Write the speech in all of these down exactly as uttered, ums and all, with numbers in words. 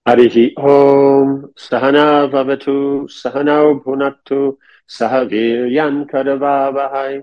Harihi Om Sahana Vavatu Sahanau Bhunaktu Sahaviryan Kadavavahai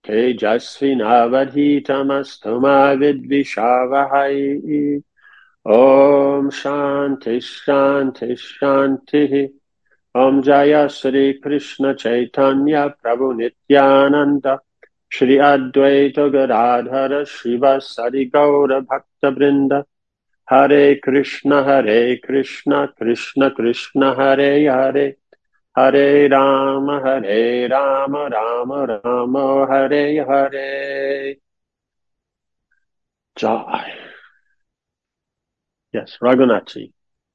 Tejasvinavadhitamastu Vidvishavahai. Om Shanti Shanti Shanti. Om Jaya Sri Krishna Chaitanya Prabhu Nityananda Shri Advaita Gadadhara Shivasadi Gaura Bhakta Brinda Hare Krishna Hare Krishna Krishna Krishna Hare Hare Hare Rama Hare Rama Rama Rama Hare Hare. Jai. Yes, Raghunathi.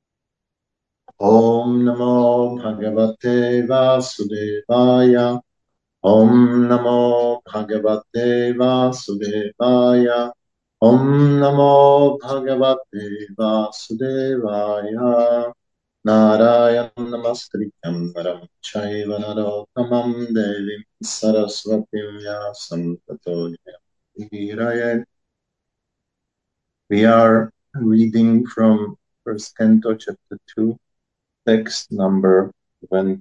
Om Namo Bhagavate Vasudevaya. Om Namo Bhagavate Vasudevaya. Om Namo Bhagavate Vasudevaya. Narayana Namaskritam Naram Chaiva Narottamam Devim Saraswati Vyasam Tato Jayam. We are reading from First Canto, Chapter two, text number twenty.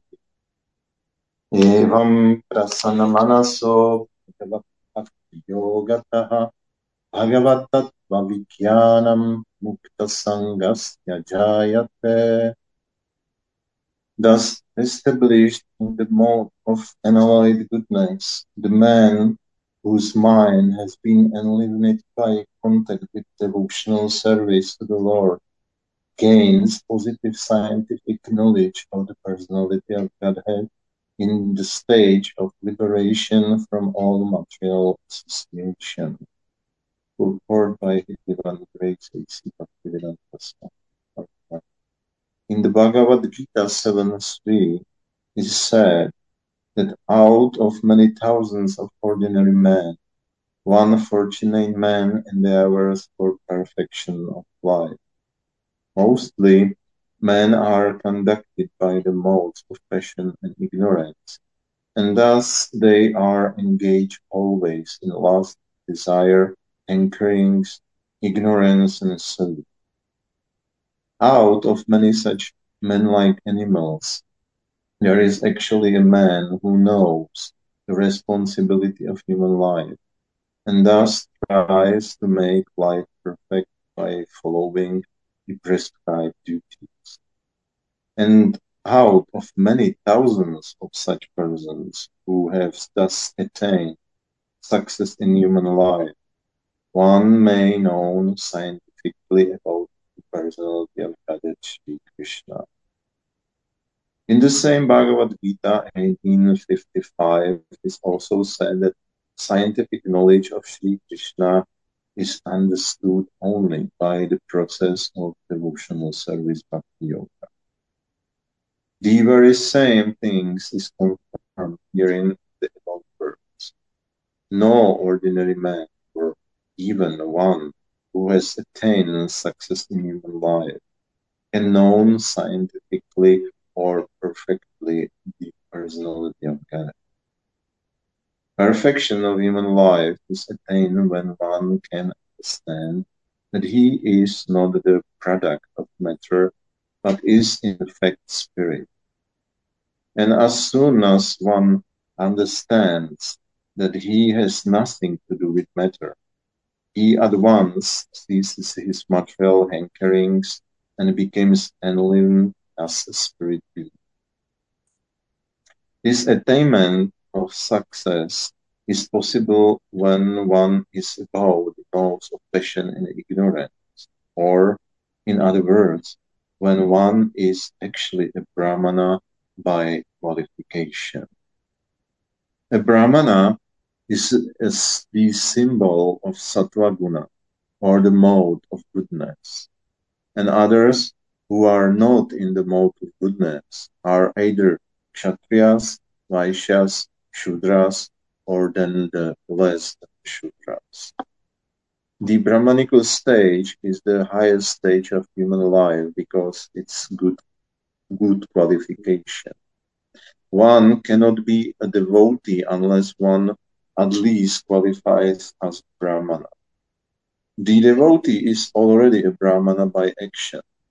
Evam prasana manaso bhagavata yogataha bhagavatatva vikyanam mukta sangasya jayate. Thus established in the mode of unalloyed goodness, the man whose mind has been enlivened by contact with devotional service to the Lord gains positive scientific knowledge of the personality of Godhead in the stage of liberation from all material association. Purport by His Divine Grace A C Bhaktivedanta Swami. In the Bhagavad Gita seven three, it is said that out of many thousands of ordinary men, one fortunate man endeavors for perfection of life. Mostly, men are conducted by the modes of passion and ignorance, and thus they are engaged always in lust, desire, anchorings, ignorance, and sin. Out of many such men-like animals, there is actually a man who knows the responsibility of human life, and thus tries to make life perfect by following the prescribed duties. And out of many thousands of such persons who have thus attained success in human life, one may know scientifically about the personality of Godhead Sri Krishna. In the same Bhagavad Gita eighteen fifty-five, it is also said that scientific knowledge of Sri Krishna is understood only by the process of devotional service bhakti yoga. The very same things is confirmed herein the above words. No ordinary man, or even one who has attained success in human life, can know scientifically or perfectly the personality of God. Perfection of human life is attained when one can understand that he is not the product of matter, but is in fact spirit. And as soon as one understands that he has nothing to do with matter, he at once ceases his material hankerings and becomes enlivened as a spirit being. This attainment of success is possible when one is above the modes of passion and ignorance, or, in other words, when one is actually a Brahmana by qualification. A Brahmana is, is the symbol of Sattva Guna, or the mode of goodness, and others who are not in the mode of goodness are either Kshatriyas, Vaishyas, Shudras, or then the less than Shudras. The Brahmanical stage is the highest stage of human life because it's good, good qualification. One cannot be a devotee unless one at least qualifies as Brahmana. The devotee is already a Brahmana by action.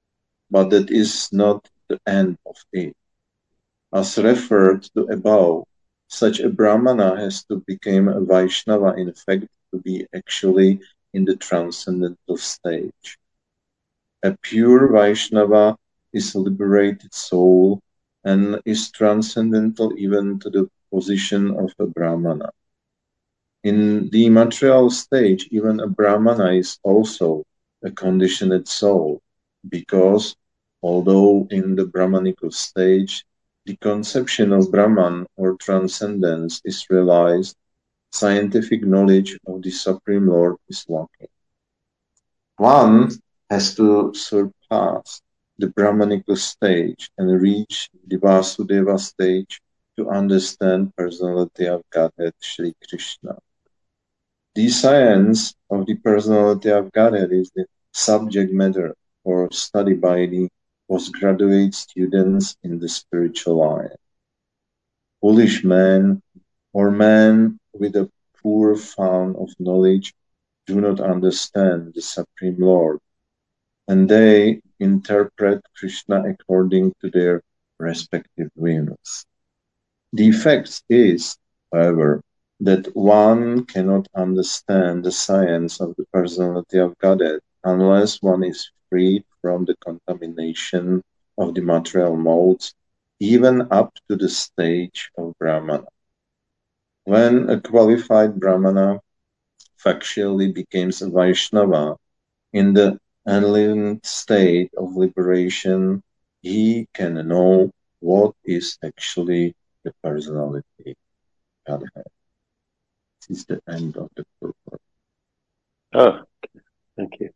but that is not the end of it. As referred to above, such a Brahmana has to become a Vaishnava in fact to be actually in the transcendental stage. A pure Vaishnava is a liberated soul and is transcendental even to the position of a Brahmana. In the material stage, even a Brahmana is also a conditioned soul, because although in the Brahmanical stage, the conception of Brahman or transcendence is realized, scientific knowledge of the Supreme Lord is lacking. One has to surpass the Brahmanical stage and reach the Vasudeva stage to understand personality of Godhead Sri Krishna. The science of the personality of Godhead is the subject matter for study by the postgraduate students in the spiritual line. Foolish men or men with a poor fund of knowledge do not understand the Supreme Lord, and they interpret Krishna according to their respective whims. The fact is, however, that one cannot understand the science of the personality of Godhead unless one is freed from the contamination of the material modes, even up to the stage of Brahmana. When a qualified Brahmana factually becomes a Vaishnava in the enlightened state of liberation, he can know what is actually the personality of Godhead. This is the end of the purport. Oh, okay. Thank you.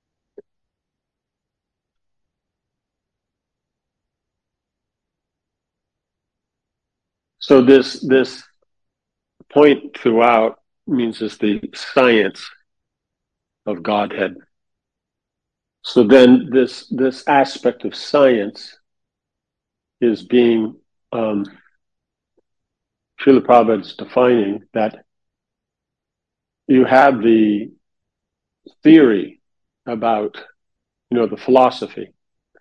So this this point throughout means it's the science of Godhead. So then this this aspect of science is being um, Srila Prabhupada is defining that you have the theory about, you know, the philosophy,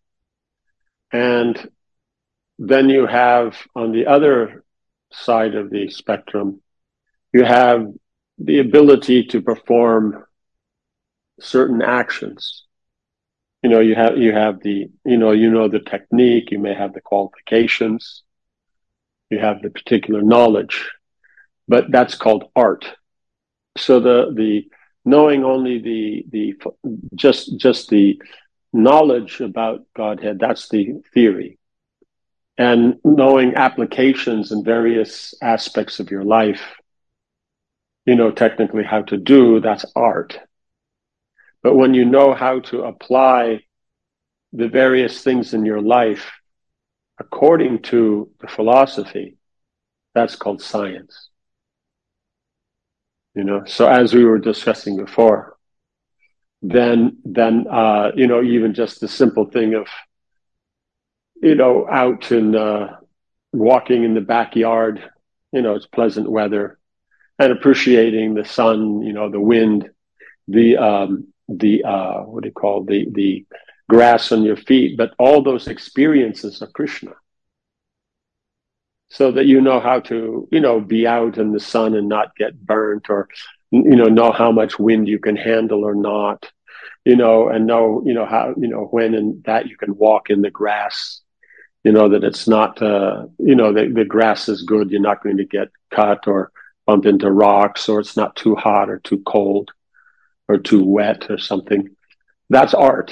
and then you have on the other side of the spectrum, you have the ability to perform certain actions. You know, you have you have the you know you know the technique, you may have the qualifications, you have the particular knowledge, but that's called art. So the the knowing only the the just just the knowledge about Godhead, that's the theory. And knowing applications in various aspects of your life, you know, technically how to do, that's art. But when you know how to apply the various things in your life according to the philosophy, that's called science. You know, so as we were discussing before, then, then, uh, you know, even just the simple thing of, you know, out and, uh, walking in the backyard, you know, it's pleasant weather, and appreciating the sun, you know, the wind, the, um, the, uh, what do you call the, the grass on your feet, but all those experiences of Krishna. So that you know how to, you know, be out in the sun and not get burnt, or, you know, know how much wind you can handle or not, you know, and know, you know, how, you know, when and that you can walk in the grass, you know, that it's not, uh, you know, the, the grass is good. You're not going to get cut or bump into rocks, or it's not too hot or too cold or too wet or something. That's art.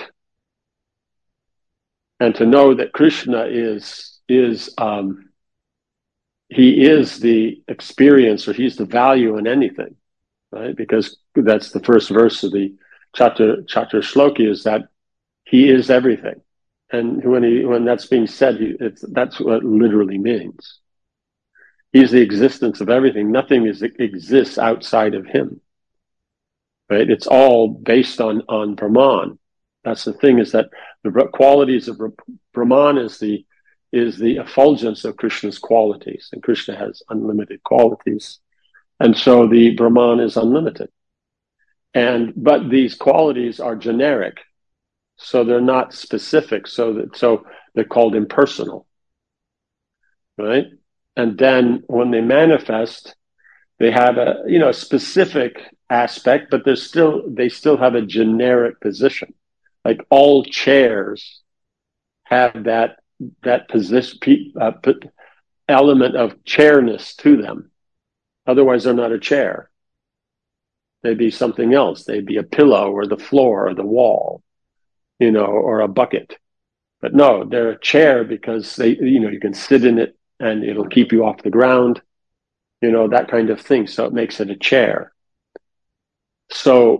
And to know that Krishna is, is, um, he is the experience, or he's the value in anything, right? Because that's the first verse of the Chatur, Chatur Shloki, is that he is everything. And when he, when that's being said, he, it's, that's what it literally means. He's the existence of everything. Nothing is, exists outside of him, right? It's all based on, on Brahman. That's the thing, is that the qualities of Brahman is the, is the effulgence of Krishna's qualities, and Krishna has unlimited qualities. And so the Brahman is unlimited. And, but these qualities are generic. So they're not specific. So that, so they're called impersonal, right? And then when they manifest, they have a, you know, specific aspect, but there's still, they still have a generic position. Like all chairs have that, that position, uh, element of chairness to them. Otherwise, they're not a chair. They'd be something else. They'd be a pillow or the floor or the wall, you know, or a bucket. But no, they're a chair because they, you know, you can sit in it and it'll keep you off the ground, you know, that kind of thing. So it makes it a chair. So,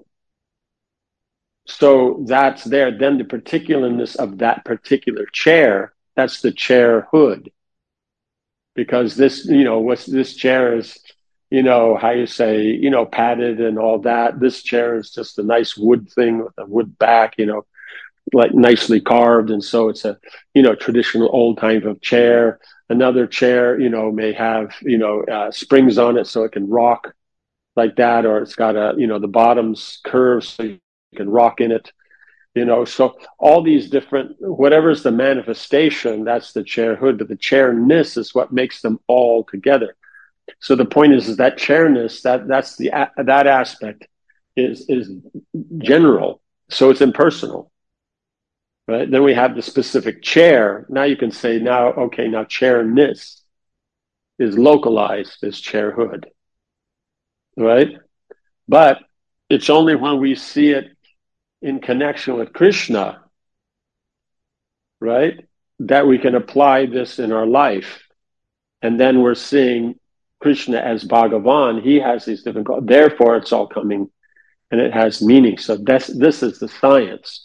so that's there. Then the particularness of that particular chair, that's the chairhood. Because this, you know, what's this chair is, you know, how you say, you know, padded and all that. This chair is just a nice wood thing with a wood back, you know, like nicely carved. And so it's a, you know, traditional old type of chair. Another chair, you know, may have, you know, uh, springs on it so it can rock like that, or it's got a, you know, the bottom's curved so you can rock in it, you know. So all these different, whatever's the manifestation, that's the chairhood, but the chairness is what makes them all together. So the point is, is that chairness, that that's the, that aspect is, is general. So it's impersonal. Right? Then we have the specific chair. Now you can say, now, okay, now chairness is localized as chairhood, right? But it's only when we see it in connection with Krishna, right, that we can apply this in our life. And then we're seeing Krishna as Bhagavan. He has these different, therefore it's all coming and it has meaning. So this, this is the science.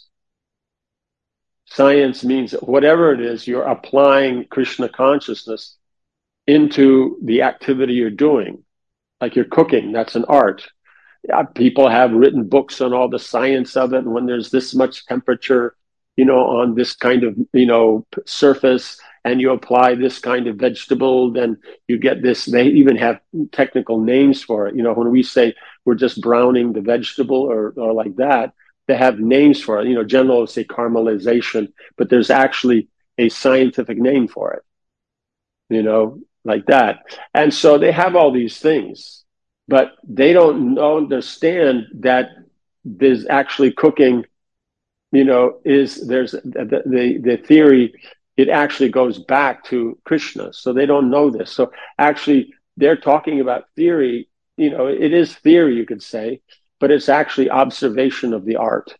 Science means that whatever it is, you're applying Krishna consciousness into the activity you're doing. Like you're cooking, that's an art. Yeah, people have written books on all the science of it. And when there's this much temperature, you know, on this kind of, you know, surface, and you apply this kind of vegetable, then you get this. They even have technical names for it. You know, when we say we're just browning the vegetable or, or like that, they have names for it. You know, general will say caramelization, but there's actually a scientific name for it, you know, like that. And so they have all these things, but they don't understand that there's actually cooking, you know, is there's the, the, the theory, it actually goes back to Krishna. So they don't know this. So actually they're talking about theory, you know, it is theory, you could say, but it's actually observation of the art.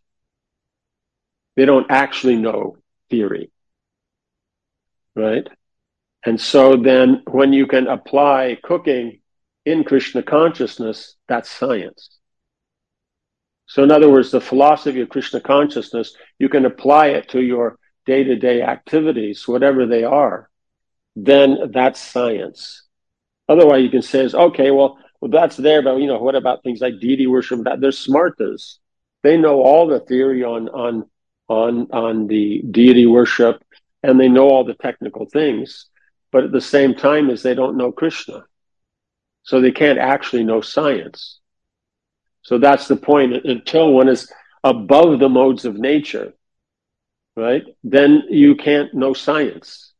They don't actually know theory, right? And so then when you can apply cooking in Krishna consciousness, that's science. So in other words, the philosophy of Krishna consciousness, you can apply it to your day-to-day activities, whatever they are, then that's science. Otherwise, you can say, okay, well, well, that's there, but you know, what about things like deity worship? That they're smartas. They know all the theory on on on on the deity worship, and they know all the technical things. But at the same time, as they don't know Krishna, so they can't actually know science. So that's the point. Until one is above the modes of nature, right? Then you can't know science.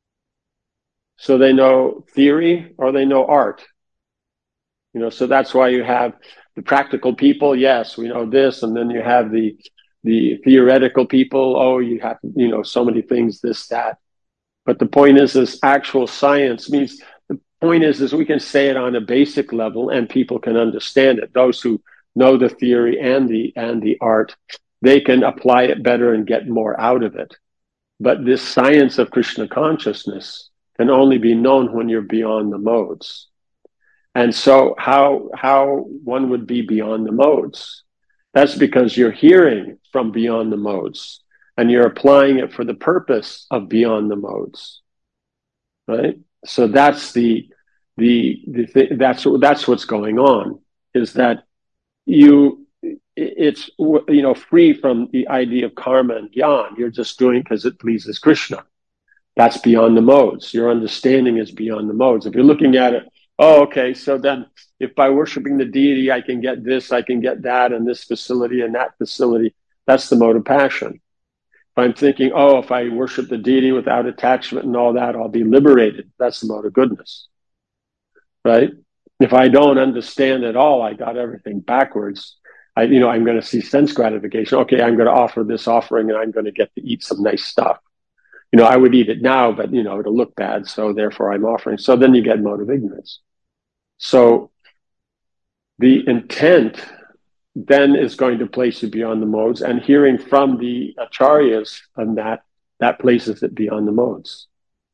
So they know theory or they know art. You know, so that's why you have the practical people. Yes, we know this. And then you have the, the theoretical people. Oh, you have, you know, so many things, this, that. But the point is, this actual science means, the point is, is we can say it on a basic level and people can understand it. Those who know the theory and the, and the art, they can apply it better and get more out of it. But this science of Krishna consciousness can only be known when you're beyond the modes. And so how, how one would be beyond the modes? That's because you're hearing from beyond the modes and you're applying it for the purpose of beyond the modes, right? So that's the, the, the th- that's, that's what's going on, is that you, it's, you know, free from the idea of karma and gyan. You're just doing because it pleases Krishna. That's beyond the modes. Your understanding is beyond the modes. If you're looking at it, oh, okay, so then if by worshiping the deity, I can get this, I can get that, and this facility and that facility, that's the mode of passion. If I'm thinking, oh, if I worship the deity without attachment and all that, I'll be liberated. That's the mode of goodness, right? If I don't understand at all, I got everything backwards. I, you know, I'm going to see sense gratification. Okay, I'm going to offer this offering and I'm going to get to eat some nice stuff. You know, I would eat it now, but, you know, it'll look bad. So therefore I'm offering. So then you get mode of ignorance. So the intent then is going to place you beyond the modes, and hearing from the acharyas on that, that places it beyond the modes.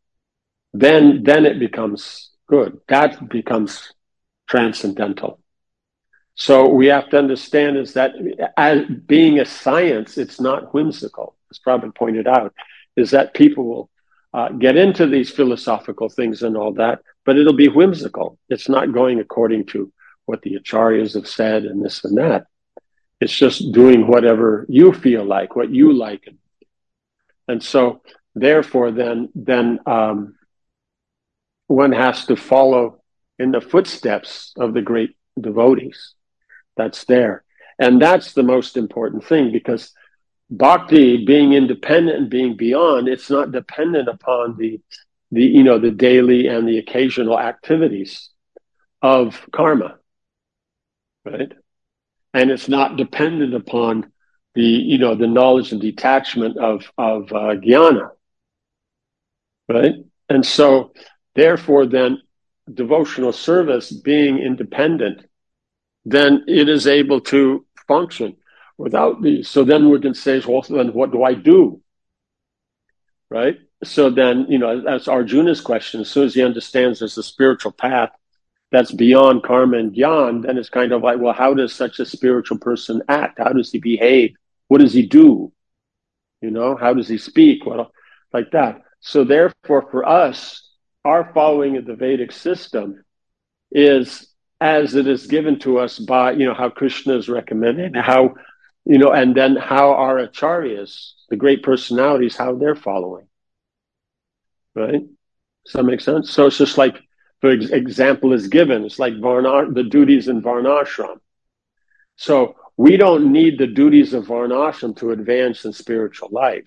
Then, then it becomes good. That becomes transcendental. So we have to understand is that as being a science, it's not whimsical, as Prabhupada pointed out, is that people will uh, get into these philosophical things and all that, but it'll be whimsical. It's not going according to what the acharyas have said and this and that. It's just doing whatever you feel like, what you like. And so therefore then, then um, one has to follow in the footsteps of the great devotees. That's there. And that's the most important thing, because bhakti, being independent and being beyond, it's not dependent upon the, the, you know, the daily and the occasional activities of karma, right? And it's not dependent upon the, you know, the knowledge and detachment of, of uh, jnana, right? And so therefore then devotional service being independent, then it is able to function without these. So then we can say, well, then what do I do? Right? So then, you know, that's Arjuna's question. As soon as he understands there's a spiritual path that's beyond karma and jnana, then it's kind of like, well, how does such a spiritual person act? How does he behave? What does he do? You know, how does he speak? Well, like that. So therefore, for us, our following of the Vedic system is as it is given to us by, you know, how Krishna is recommended, how, you know, and then how our acharyas, the great personalities, how they're following. Right? Does that make sense? So it's just like, for example, is given. It's like varna, the duties in varnashram. So we don't need the duties of varnashram to advance in spiritual life,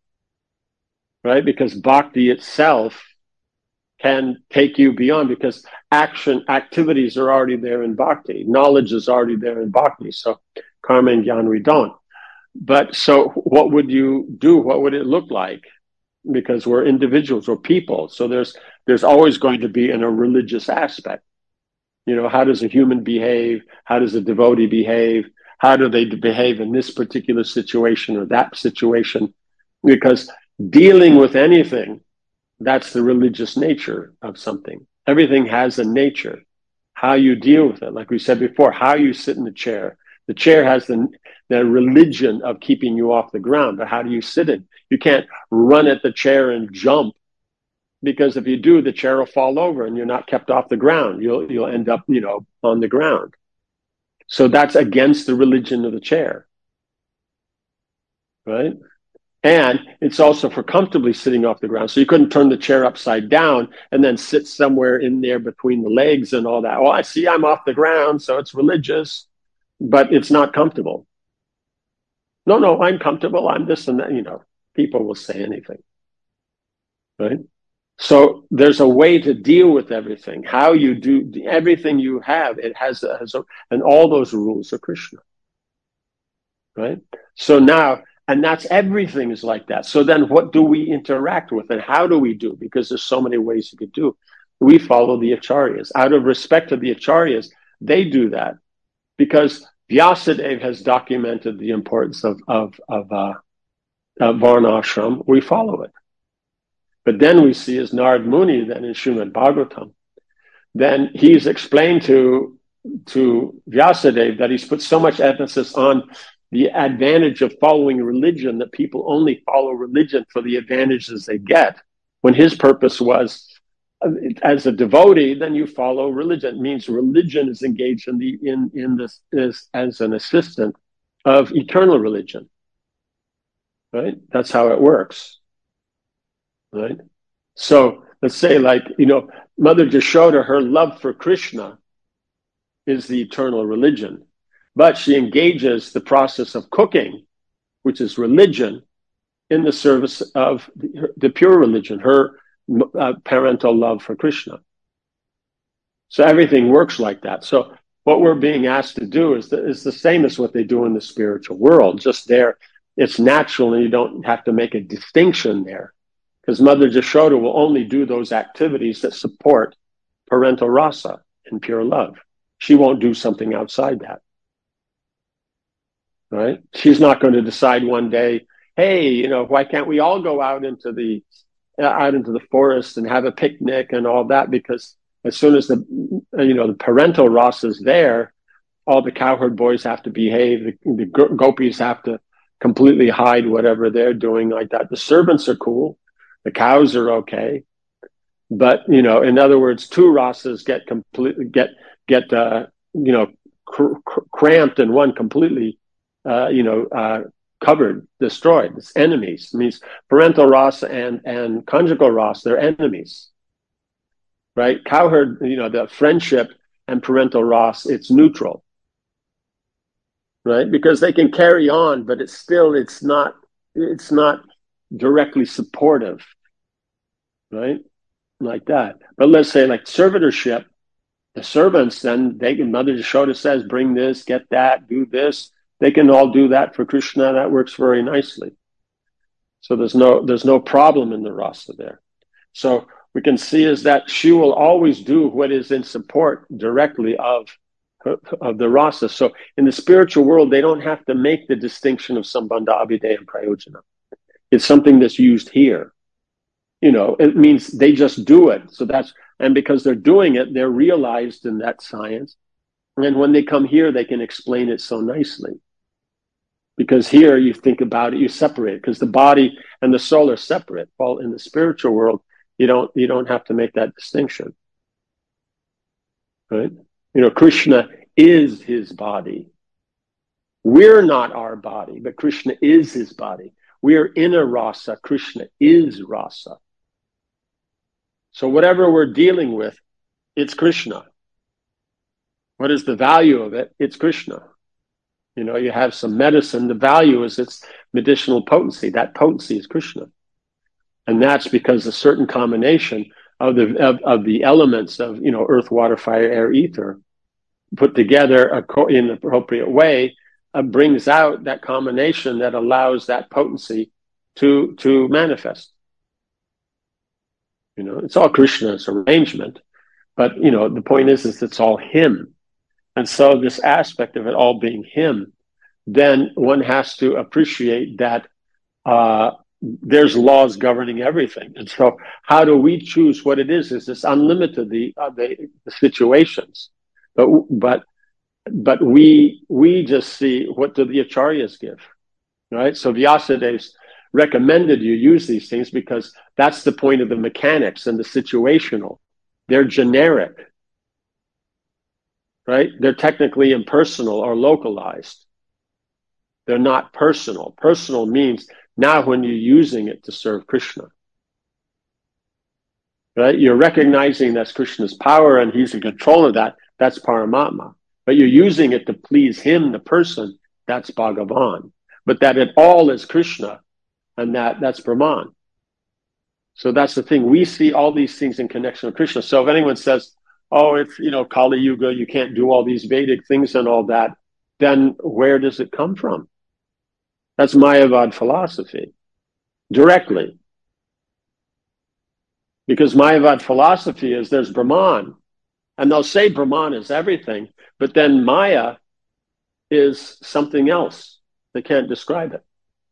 right? Because bhakti itself can take you beyond, because action, activities are already there in bhakti. Knowledge is already there in bhakti. So karma and jnana we don't. But so what would you do? What would it look like? Because we're individuals, we're people. So there's there's always going to be in a religious aspect. You know, how does a human behave? How does a devotee behave? How do they behave in this particular situation or that situation? Because dealing with anything, that's the religious nature of something. Everything has a nature. How you deal with it, like we said before, how you sit in the chair. The chair has the, the religion of keeping you off the ground, but how do you sit in? You can't run at the chair and jump, because if you do, the chair will fall over and you're not kept off the ground. You'll you'll end up, you know, on the ground. So that's against the religion of the chair, right? And it's also for comfortably sitting off the ground. So you couldn't turn the chair upside down and then sit somewhere in there between the legs and all that. Oh, I see I'm off the ground, so it's religious, but it's not comfortable. No, no, I'm comfortable. I'm this and that, you know, people will say anything, right? So there's a way to deal with everything. How you do everything you have, it has, a, has a, and all those rules are Krishna, right? So now, and that's everything is like that. So then what do we interact with and how do we do? Because there's so many ways you could do. We follow the acharyas. Out of respect to the acharyas, they do that because Vyasadeva has documented the importance of, of, of, uh, of Varnashram. We follow it. But then we see as Narad Muni, then in Srimad Bhagavatam, then he's explained to, to Vyasadeva that he's put so much emphasis on the advantage of following religion that people only follow religion for the advantages they get, when his purpose was, as a devotee, then you follow religion. It means religion is engaged in the in in this is as an assistant of eternal religion. Right? That's how it works. Right? So let's say, like, you know, Mother Jashoda, her love for Krishna is the eternal religion. But she engages the process of cooking, which is religion, in the service of the, the pure religion, her uh, parental love for Krishna. So everything works like that. So what we're being asked to do is the, is the same as what they do in the spiritual world. Just there, it's natural, and you don't have to make a distinction there, because Mother Jashoda will only do those activities that support parental rasa and pure love. She won't do something outside that. Right? She's not going to decide one day, hey, you know, why can't we all go out into the uh, out into the forest and have a picnic and all that? Because as soon as the you know the parental rasa is there, all the cowherd boys have to behave. The, the gopis have to completely hide whatever they're doing like that. The servants are cool. The cows are okay. But, you know, in other words, two rasas get completely, get, get, uh, you know, cr- cr- cramped, and one completely, uh, you know, uh, covered, destroyed. It's enemies. It means parental rasa and, and conjugal rasa, they're enemies, right? Cowherd, you know, the friendship and parental rasa, it's neutral, right? Because they can carry on, but it's still, it's not, it's not directly supportive, right? Like that. But let's say like servitorship, the servants, then they can, Mother Jashoda says, bring this, get that, do this. They can all do that for Krishna. That works very nicely. So there's no, there's no problem in the rasa there. So we can see is that she will always do what is in support directly of, of the rasa. So in the spiritual world, they don't have to make the distinction of Sambandha, Abhideya, and Prayojana. It's something that's used here. You know, it means they just do it. So that's, and because they're doing it, they're realized in that science. And when they come here, they can explain it so nicely. Because here you think about it, you separate, because the body and the soul are separate. While in the spiritual world, you don't, you don't have to make that distinction. Right? You know, Krishna is his body. We're not our body, but Krishna is his body. We are in a rasa. Krishna is rasa. So whatever we're dealing with, it's Krishna. What is the value of it? It's Krishna. You know, you have some medicine, the value is its medicinal potency. That potency is Krishna. And that's because a certain combination of the of, of the elements of, you know, earth, water, fire, air, ether, put together in the appropriate way, uh, brings out that combination that allows that potency to to manifest. You know, it's all Krishna's arrangement, but, you know, the point is, is it's all him. And so this aspect of it all being him, then one has to appreciate that uh, there's laws governing everything. And so how do we choose what it is? Is it's unlimited, the, uh, the, the situations. But, but, but we, we just see, what do the acharyas give, right? So Vyasadev's recommended you use these things because that's the point of the mechanics and the situational. They're generic, right? They're technically impersonal or localized. They're not personal. Personal means now when you're using it to serve Krishna, right? You're recognizing that's Krishna's power and he's in control of that. That's Paramatma. But you're using it to please him, the person. That's Bhagavan. But that it all is Krishna, and that that's Brahman. So that's the thing. We see all these things in connection with Krishna. So if anyone says, oh, it's, you know, Kali Yuga, you can't do all these Vedic things and all that, then where does it come from? That's Mayavad philosophy, directly. Because Mayavad philosophy is there's Brahman, and they'll say Brahman is everything, but then Maya is something else. They can't describe it.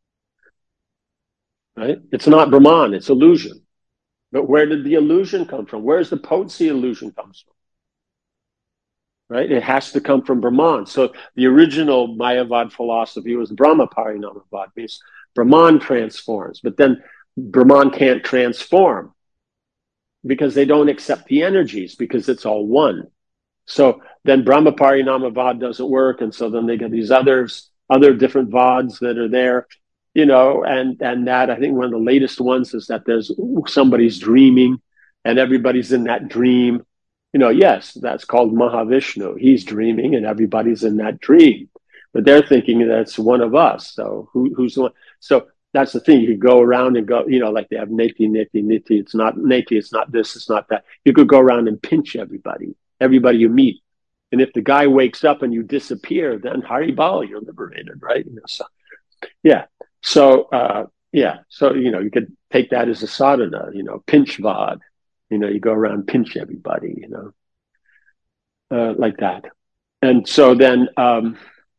Right? It's not Brahman, it's illusion. But where did the illusion come from? Where's the potency illusion comes from? Right? It has to come from Brahman. So the original Mayavad philosophy was Brahma Parinamavad, means Brahman transforms, but then Brahman can't transform because they don't accept the energies, because it's all one. So then Brahma Parinamavad doesn't work, and so then they get these others, other different vads that are there. You know, and, and that, I think one of the latest ones is that there's somebody's dreaming and everybody's in that dream. You know, yes, that's called Mahavishnu. He's dreaming and everybody's in that dream. But they're thinking that's one of us. So who, who's the one? So That's the thing. You could go around and go, you know, like they have neti, neti, neti. It's not neti. It's not this. It's not that. You could go around and pinch everybody, everybody you meet. And if the guy wakes up and you disappear, then Haribal, you're liberated, right? You know, so, yeah. So, uh, yeah. So, you know, you could take that as a sadhana, you know, pinch vad. You know, you go around, pinch everybody, you know, uh, like that. And so then, um,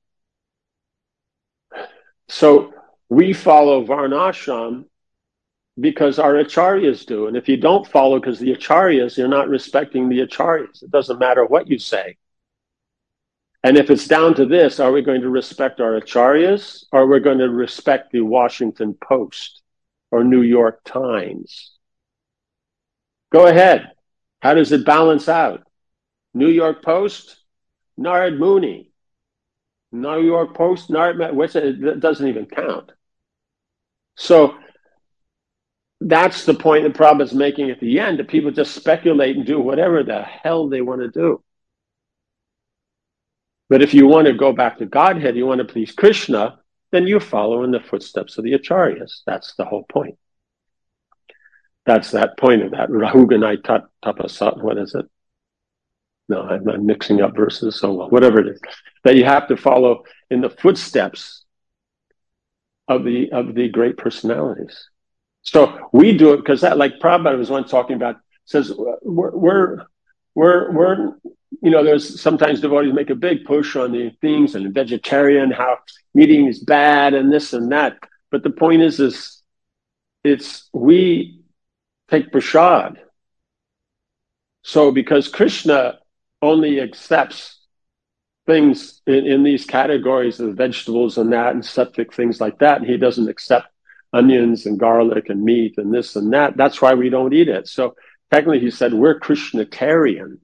so we follow Varnashram because our acharyas do. And if you don't follow because the acharyas, you're not respecting the acharyas. It doesn't matter what you say. And if it's down to this, are we going to respect our acharyas or are we going to respect the Washington Post or New York Times? Go ahead. How does it balance out? New York Post, Narad Muni. New York Post, Narad, what's it? It doesn't even count. So that's the point the Prabhupada is making at the end, that people just speculate and do whatever the hell they want to do. But if you want to go back to Godhead, you want to please Krishna, then you follow in the footsteps of the acharyas. That's the whole point. That's that point of that. Rahuganai tat tapasat, what is it? No, I'm, I'm mixing up verses, so well, whatever it is. That you have to follow in the footsteps of the of the great personalities. So we do it because that, like Prabhupada was once talking about, says we're we're we're, we're you know, there's sometimes devotees make a big push on the things and the vegetarian, how meeting is bad and this and that. But the point is, is it's we take prasad. So because Krishna only accepts things in, in these categories of vegetables and that and septic things like that, and he doesn't accept onions and garlic and meat and this and that. That's why we don't eat it. So technically he said we're Krishnatarian.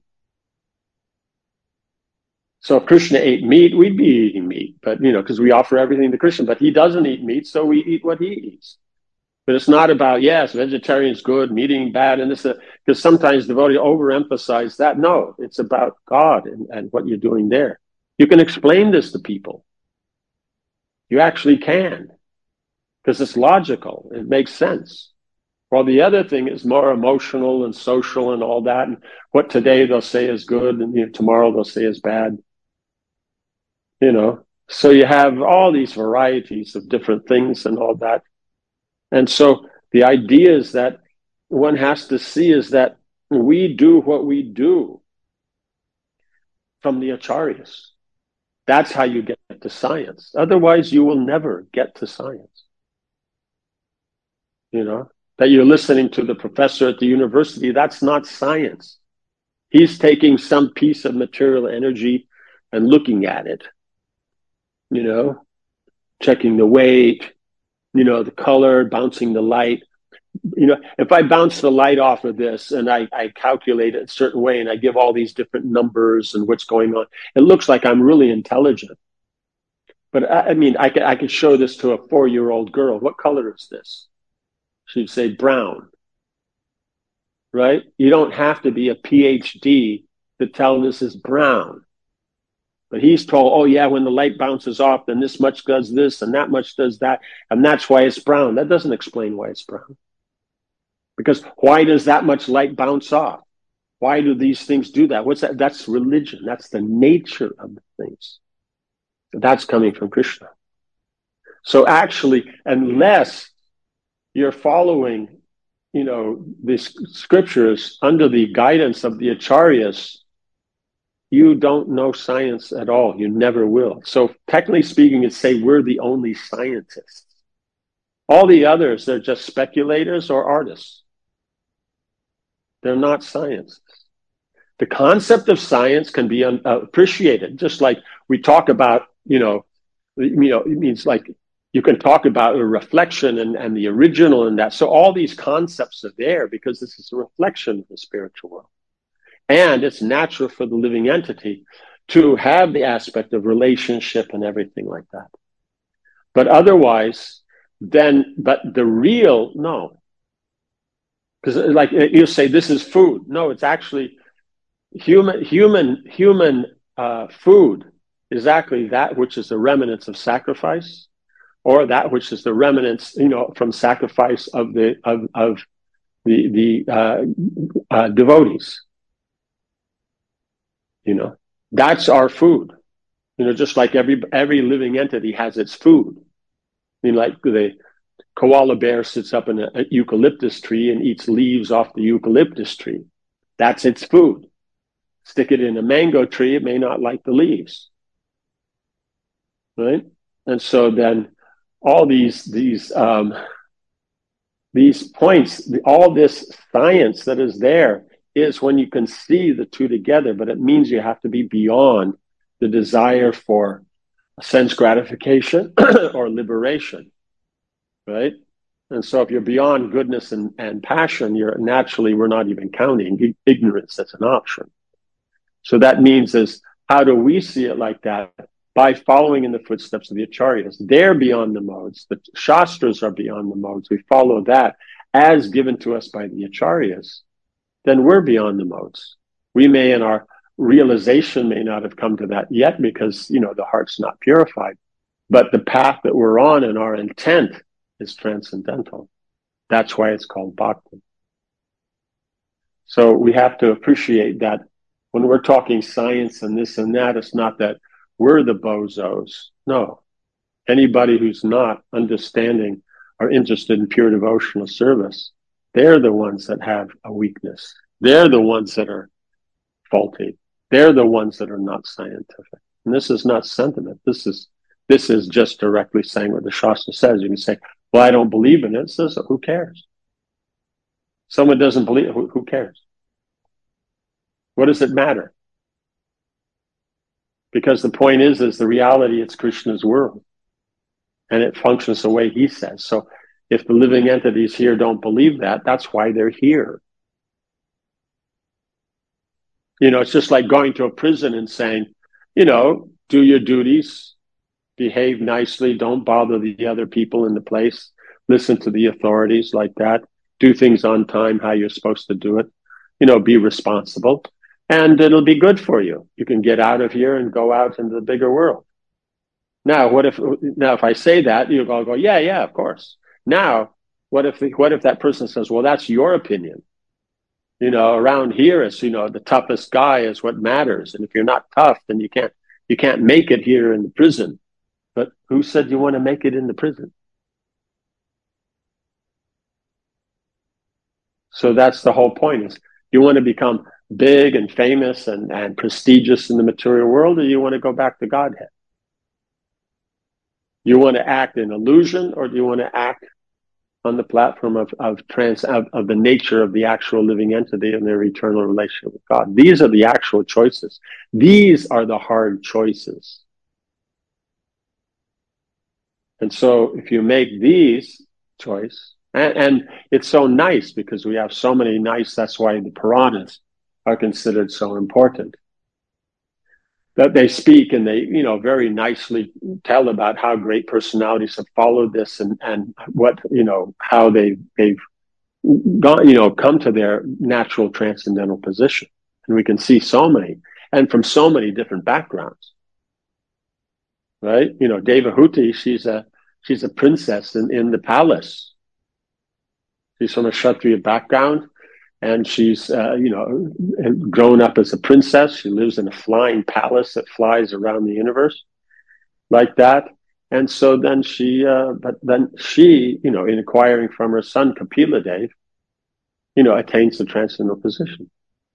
So if Krishna ate meat, we'd be eating meat, but you know, because we offer everything to Krishna, but he doesn't eat meat, so we eat what he eats. But it's not about, yes, vegetarian's good, meat eating bad, and this, because sometimes devotees overemphasize that. No, it's about God and, and what you're doing there. You can explain this to people. You actually can, because it's logical. It makes sense. While the other thing is more emotional and social and all that, and what today they'll say is good, and you know, tomorrow they'll say is bad. You know, so you have all these varieties of different things and all that. And so the idea is that one has to see is that we do what we do from the acharyas. That's how you get to science. Otherwise, you will never get to science. You know, that you're listening to the professor at the university, that's not science. He's taking some piece of material energy and looking at it, you know, checking the weight, you know, the color, bouncing the light. You know, if I bounce the light off of this and I, I calculate it a certain way and I give all these different numbers and what's going on, it looks like I'm really intelligent. But I, I mean, I could, I could show this to a four-year-old girl. What color is this? She'd say brown, right? You don't have to be a P H D to tell this is brown. But he's told, oh yeah, when the light bounces off, then this much does this and that much does that, and that's why it's brown. That doesn't explain why it's brown. Because why does that much light bounce off? Why do these things do that? What's that? That's religion. That's the nature of the things. That's coming from Krishna. So actually, unless you're following, you know, the scriptures under the guidance of the acharyas, you don't know science at all. You never will. So technically speaking, it's say we're the only scientists. All the others, they're just speculators or artists. They're not scientists. The concept of science can be un- uh, appreciated, just like we talk about, you know, you know, it means like you can talk about a reflection and, and the original and that. So all these concepts are there because this is a reflection of the spiritual world. And it's natural for the living entity to have the aspect of relationship and everything like that. But otherwise, then, but the real, no. Because like you say, this is food. No, it's actually human, human, human uh, food, exactly that which is the remnants of sacrifice, or that which is the remnants, you know, from sacrifice of the of of the the uh, uh, devotees. You know, that's our food. You know, just like every every living entity has its food. I mean, like the koala bear sits up in a, a eucalyptus tree and eats leaves off the eucalyptus tree. That's its food. Stick it in a mango tree, it may not like the leaves. Right? And so then all these these um, these points, all this science that is there is when you can see the two together, but it means you have to be beyond the desire for sense gratification or liberation, right? And so if you're beyond goodness and, and passion, you're naturally, we're not even counting ignorance as an option. So that means is, how do we see it like that? By following in the footsteps of the Acharyas. They're beyond the modes. The Shastras are beyond the modes. We follow that as given to us by the Acharyas. Then we're beyond the modes. We may, in our realization, may not have come to that yet because, you know, the heart's not purified. But the path that we're on and our intent is transcendental. That's why it's called bhakti. So we have to appreciate that when we're talking science and this and that, it's not that we're the bozos. No. Anybody who's not understanding or interested in pure devotional service, they're the ones that have a weakness. They're the ones that are faulty. They're the ones that are not scientific. And this is not sentiment. This is this is just directly saying what the Shastra says. You can say, well, I don't believe in it. It says, who cares? Someone doesn't believe, who, who cares? What does it matter? Because the point is, is the reality, it's Krishna's world. And it functions the way he says. So if the living entities here don't believe that, that's why they're here. You know, it's just like going to a prison and saying, you know, do your duties, behave nicely, don't bother the other people in the place, listen to the authorities like that, do things on time, how you're supposed to do it, you know, be responsible. And it'll be good for you. You can get out of here and go out into the bigger world. Now, what if now if I say that, you'll all go, yeah, yeah, of course. Now, what if what if that person says, well, that's your opinion? You know, around here, it's, you know, the toughest guy is what matters. And if you're not tough, then you can't you can't make it here in the prison. But who said you want to make it in the prison? So that's the whole point, is you want to become big and famous and, and prestigious in the material world, or you want to go back to Godhead? You want to act in illusion, or do you want to act on the platform of of trans of, of the nature of the actual living entity and their eternal relationship with God? These are the actual choices. These are the hard choices. And so if you make these choice, and, and it's so nice because we have so many nice, that's why the Puranas are considered so important. That they speak and they, you know, very nicely tell about how great personalities have followed this and, and what, you know, how they, they've gone, you know, come to their natural transcendental position. And we can see so many, and from so many different backgrounds. Right? You know, Devahuti, she's a, she's a princess in, in the palace. She's from a Kshatriya background. And she's, uh, you know, grown up as a princess. She lives in a flying palace that flies around the universe like that. And so then she, uh, but then she, you know, in acquiring from her son Kapila Dev, you know, attains the transcendental position.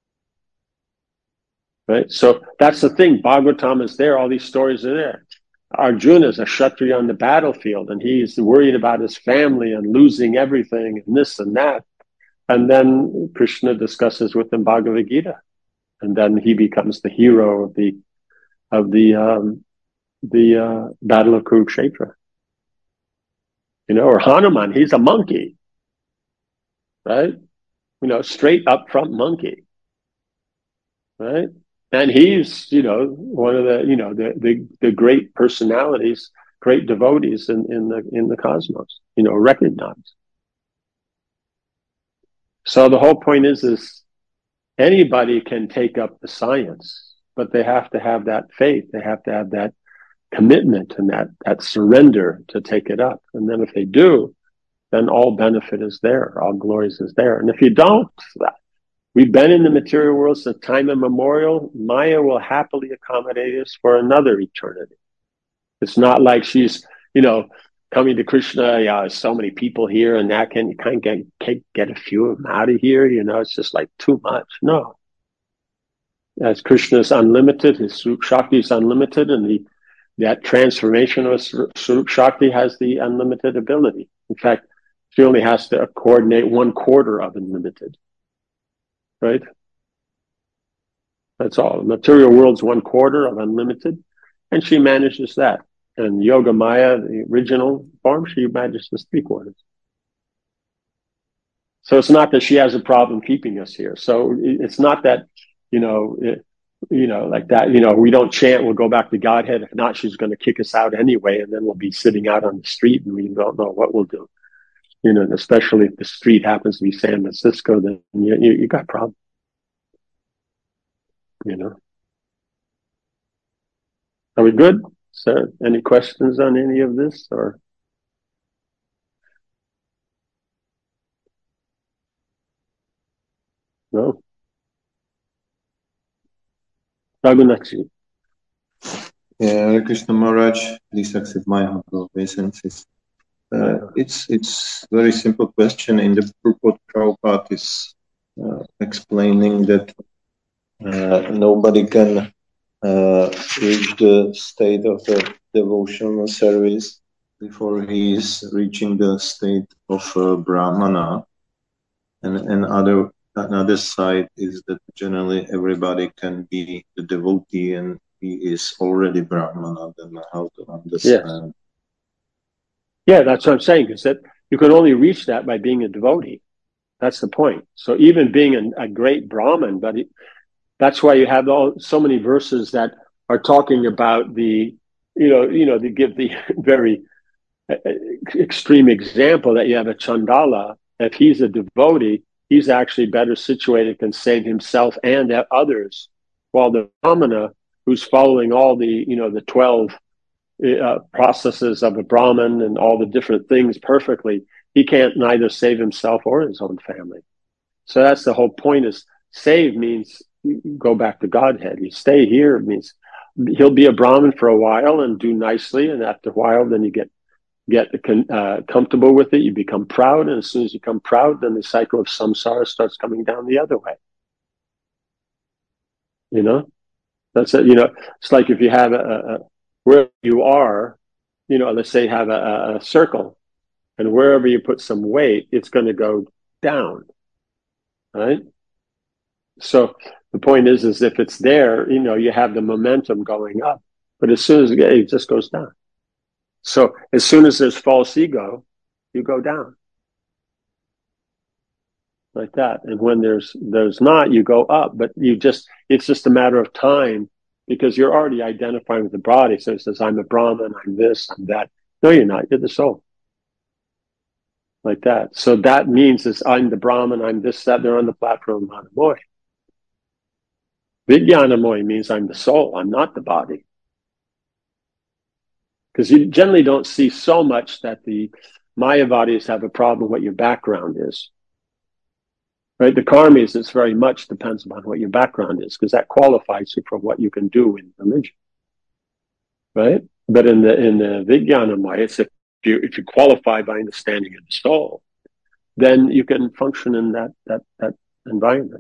Right? So that's the thing. Bhagavatam is there. All these stories are there. Arjuna is a Kshatriya on the battlefield, and he's worried about his family and losing everything and this and that. And then Krishna discusses with him Bhagavad Gita, and then he becomes the hero of the of the um, the uh, Battle of Kurukshetra. You know, or Hanuman, he's a monkey, right? You know, straight up front monkey, right? And he's, you know, one of the, you know, the the, the great personalities, great devotees in, in the in the cosmos. You know, recognized. So the whole point is, is anybody can take up the science, but they have to have that faith. They have to have that commitment and that, that surrender to take it up. And then if they do, then all benefit is there, all glories is there. And if you don't, we've been in the material world since time immemorial. Maya will happily accommodate us for another eternity. It's not like she's, you know, coming to Krishna, yeah, there's so many people here and that can, you can't get, can't get a few of them out of here. You know, it's just like too much. No. As Krishna is unlimited, his Swarup Shakti is unlimited, and the that transformation of Swarup Shakti has the unlimited ability. In fact, she only has to coordinate one quarter of unlimited. Right? That's all. The material world's one quarter of unlimited, and she manages that. And Yoga Maya, the original form, she manages three quarters. So it's not that she has a problem keeping us here. So it's not that, you know, it, you know, like that, you know, we don't chant, we'll go back to Godhead. If not, she's going to kick us out anyway, and then we'll be sitting out on the street and we don't know what we'll do. You know, and especially if the street happens to be San Francisco, then you, you, you got problems. You know. Are we good? So, any questions on any of this, or? No? Raghunathji. Yeah, Hare Krishna Maharaj, please accept my humble obeisances. Uh, it's it's very simple question. In the purport, Prabhupada is uh, explaining that uh, nobody can uh, reach the state of the devotional service before he is reaching the state of uh, Brahmana. And and other another side is that generally everybody can be the devotee and he is already Brahmana. Then how to understand? Yes. Yeah, that's what I'm saying, is that you can only reach that by being a devotee. That's the point. So even being a, a great Brahmin, but it, that's why you have all, so many verses that are talking about the, you know, you know, to give the very uh, extreme example that you have a Chandala. If he's a devotee, he's actually better situated, can save himself and others, while the Brahmana, who's following all the, you know, the twelve uh, processes of a Brahmin and all the different things perfectly, he can't neither save himself or his own family. So that's the whole point, is save means you go back to Godhead. You stay here, it means he'll be a Brahmin for a while and do nicely, and after a while then you get get uh, comfortable with it, you become proud, and as soon as you become proud, then the cycle of samsara starts coming down the other way. You know? That's it. You know, it's like if you have a, a where you are, you know, let's say you have a, a circle, and wherever you put some weight, it's going to go down, right? So the point is, is if it's there, you know, you have the momentum going up, but as soon as it, it just goes down. So as soon as there's false ego, you go down. Like that. And when there's there's not, you go up. But you just, it's just a matter of time, because you're already identifying with the body. So it says, I'm a Brahman, I'm this, I'm that. No, you're not. You're the soul. Like that. So that means is I'm the Brahman, I'm this, that. They're on the platform of Vijnanamoy. Vijnanamoy means I'm the soul, I'm not the body. Because you generally don't see so much that the Mayavadis have a problem what your background is. Right? The Karmis, it's very much depends upon what your background is, because that qualifies you for what you can do in religion. Right? But in the in the Vijnanamoy, it's if you if you qualify by understanding of the soul, then you can function in that that that environment.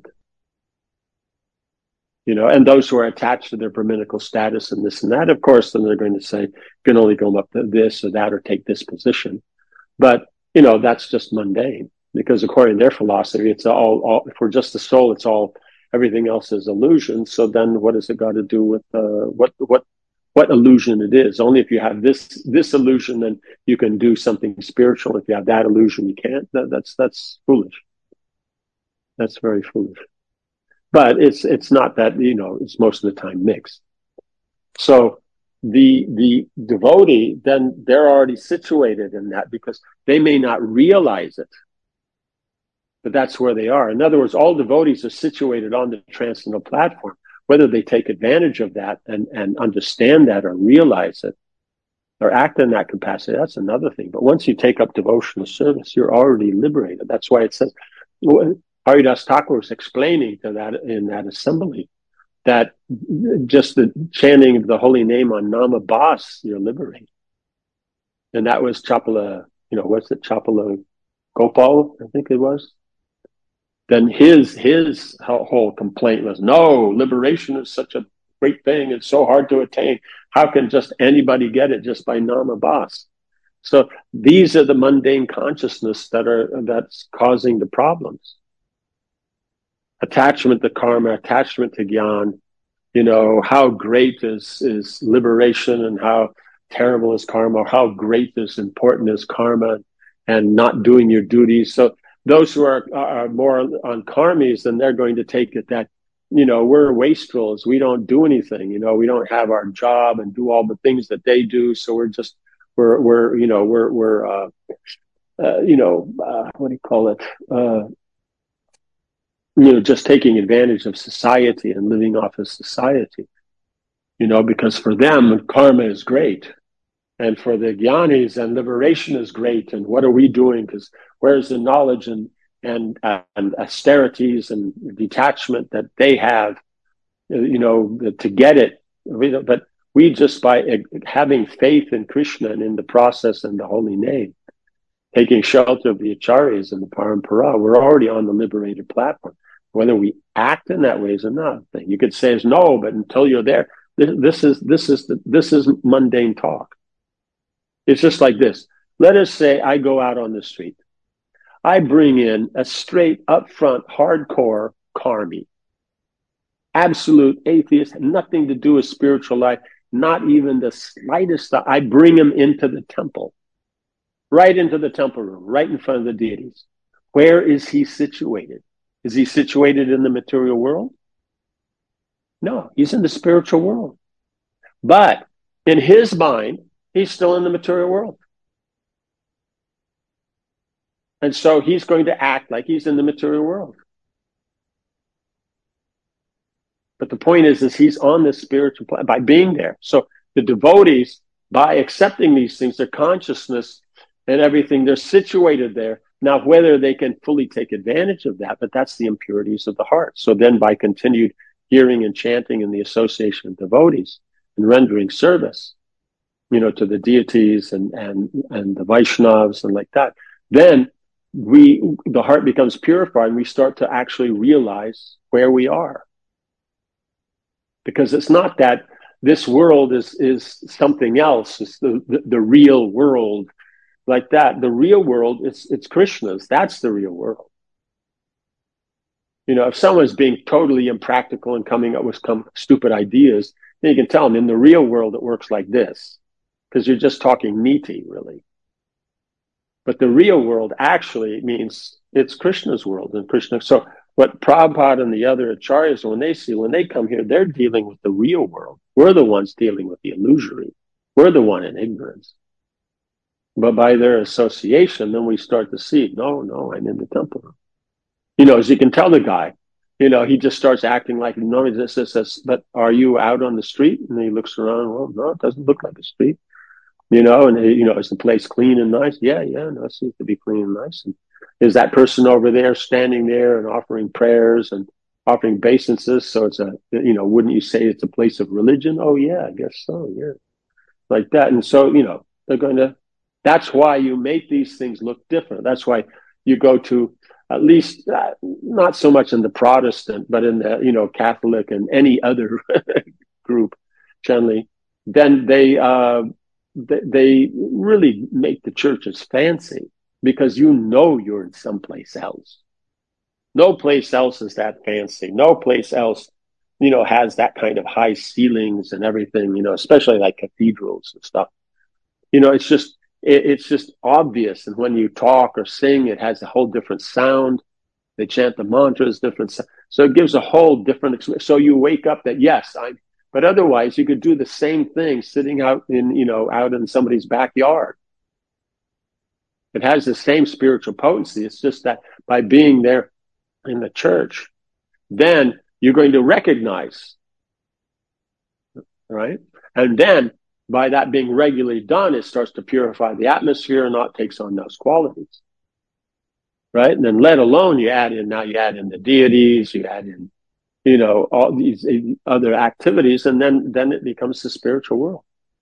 You know, and those who are attached to their Brahminical status and this and that, of course, then they're going to say, you can only go up to this or that or take this position. But, you know, that's just mundane, because according to their philosophy, it's all, all if we're just the soul, it's all, everything else is illusion. So then what has it got to do with uh, what, what, what illusion it is? Only if you have this, this illusion, then you can do something spiritual. If you have that illusion, you can't. That, that's, that's foolish. That's very foolish. But it's it's not that, you know, it's most of the time mixed. So the the devotee, then they're already situated in that, because they may not realize it, but that's where they are. In other words, all devotees are situated on the transcendental platform. Whether they take advantage of that and, and understand that or realize it or act in that capacity, that's another thing. But once you take up devotional service, you're already liberated. That's why it says, Haridas Thakur was explaining to that in that assembly, that just the chanting of the holy name on Nama Bas, you're liberated. And that was Chapala, you know, what's it, Chapala Gopal, I think it was. Then his his whole complaint was, no, liberation is such a great thing. It's so hard to attain. How can just anybody get it just by Nama Bas? So these are the mundane consciousness that are that's causing the problems. Attachment to karma, attachment to gyan. You know, how great is is liberation and how terrible is karma, how great is important is karma, and not doing your duties. So those who are, are more on karmis, then they're going to take it that, you know, we're wastrels. We don't do anything. You know, we don't have our job and do all the things that they do. So we're just, we're, we're, you know, we're, we're, uh, uh, you know, uh, what do you call it? Uh, you know, just taking advantage of society and living off of society, you know, because for them, karma is great. And for the jnanis, and liberation is great. And what are we doing? Because where's the knowledge and and uh, and austerities and detachment that they have, you know, to get it? But we just by having faith in Krishna and in the process and the holy name, taking shelter of the acharyas and the parampara, we're already on the liberated platform. Whether we act in that way is another thing. You could say is no, but until you're there, this, this is this is the, this is mundane talk. It's just like this. Let us say I go out on the street. I bring in a straight, upfront, hardcore karmi. Absolute atheist, nothing to do with spiritual life, not even the slightest. I bring him into the temple, right into the temple room, right in front of the deities. Where is he situated? Is he situated in the material world? No, he's in the spiritual world. But in his mind, he's still in the material world. And so he's going to act like he's in the material world. But the point is, is he's on this spiritual planet by being there. So the devotees, by accepting these things, their consciousness and everything, they're situated there. Now, whether they can fully take advantage of that, but that's the impurities of the heart. So then by continued hearing and chanting in the association of devotees and rendering service, you know, to the deities and, and, and the Vaishnavas and like that, then we, the heart becomes purified and we start to actually realize where we are. Because it's not that this world is, is something else. It's the, the, the real world like that. The real world, it's, it's Krishna's. That's the real world. You know, if someone's being totally impractical and coming up with some stupid ideas, then you can tell them in the real world it works like this. Because you're just talking niti, really. But the real world actually means it's Krishna's world. And Krishna. So what Prabhupada and the other acharyas, when they see, when they come here, they're dealing with the real world. We're the ones dealing with the illusory. We're the one in ignorance. But by their association, then we start to see, no, no, I'm in the temple. You know, as you can tell the guy, you know, he just starts acting like, no, this, this, this, but are you out on the street? And he looks around, well, no, it doesn't look like a street. You know, and, you know, is the place clean and nice? Yeah, yeah, no, it seems to be clean and nice. And is that person over there standing there and offering prayers and offering obeisances? So it's a, you know, wouldn't you say it's a place of religion? Oh, yeah, I guess so, yeah. Like that. And so, you know, they're going to, that's why you make these things look different. That's why you go to, at least, uh, not so much in the Protestant, but in the, you know, Catholic and any other group, generally, then they, uh, they really make the churches fancy because you know you're in someplace else. No place else is that fancy. No place else, you know, has that kind of high ceilings and everything, you know, especially like cathedrals and stuff. You know, it's just, it, it's just obvious. And when you talk or sing, it has a whole different sound. They chant the mantras, different. So it gives a whole different experience. So you wake up that, yes, I'm, but otherwise, you could do the same thing sitting out in, you know, out in somebody's backyard. It has the same spiritual potency. It's just that by being there in the church, then you're going to recognize right? And then by that being regularly done, it starts to purify the atmosphere and not takes on those qualities, right? And then let alone you add in, now you add in the deities, you add in, you know, all these other activities, and then, then it becomes the spiritual world.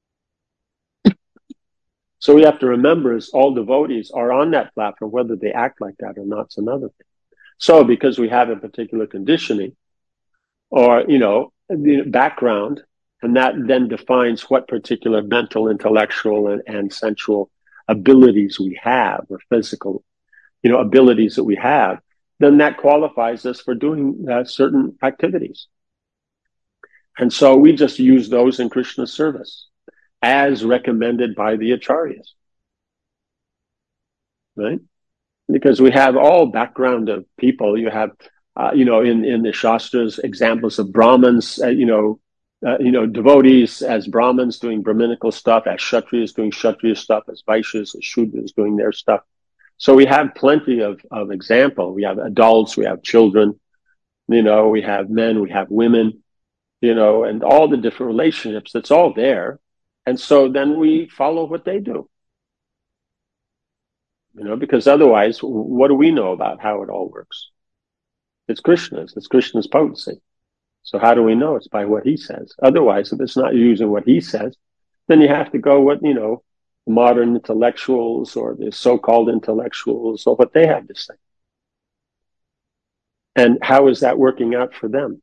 So we have to remember is all devotees are on that platform, whether they act like that or not, it's another thing. So because we have a particular conditioning or, you know, the background, and that then defines what particular mental, intellectual, and, and sensual abilities we have, or physical, you know, abilities that we have, then that qualifies us for doing uh, certain activities. And so we just use those in Krishna's service as recommended by the acharyas, right? Because we have all background of people. You have, uh, you know, in, in the Shastras, examples of Brahmins, uh, you know, uh, you know, devotees as Brahmins doing Brahminical stuff, as Kshatriyas doing Kshatriya stuff, as Vaishyas, as Shudras doing their stuff. So we have plenty of, of example. We have adults, we have children, you know, we have men, we have women, you know, and all the different relationships. That's all there. And so then we follow what they do. You know, because otherwise, what do we know about how it all works? It's Krishna's. It's Krishna's potency. So how do we know? It's by what he says. Otherwise, if it's not using what he says, then you have to go what, you know, modern intellectuals or the so-called intellectuals or what they have to say. And how is that working out for them?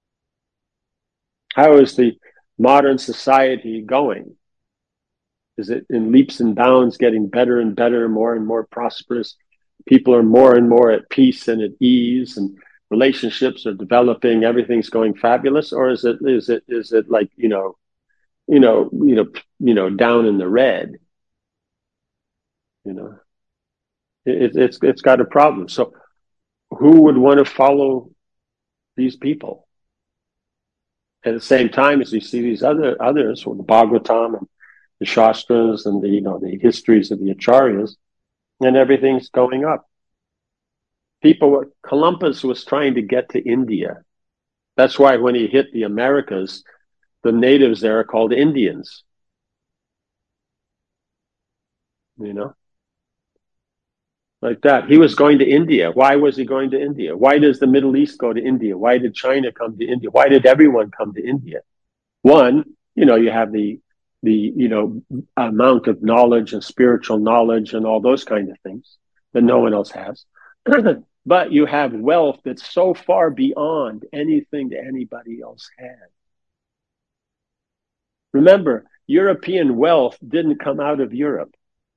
How is the modern society going? Is it in leaps and bounds getting better and better, more and more prosperous? People are more and more at peace and at ease, and relationships are developing, everything's going fabulous? Or is it is it is it like, you know, you know, you know, you know, down in the red? You know, it, it's it's got a problem. So who would want to follow these people? At the same time as you see these other others, or the Bhagavatam and the Shastras and the, you know, the histories of the Acharyas, and everything's going up. People, Columbus was trying to get to India. That's why when he hit the Americas, the natives there are called Indians. You know? Like that. He was going to India. Why was he going to India? Why does the Middle East go to India? Why did China come to India? Why did everyone come to India? One, you know, you have the the, you know, amount of knowledge and spiritual knowledge and all those kind of things that no one else has. But you have wealth that's so far beyond anything that anybody else has. Remember, European wealth didn't come out of Europe.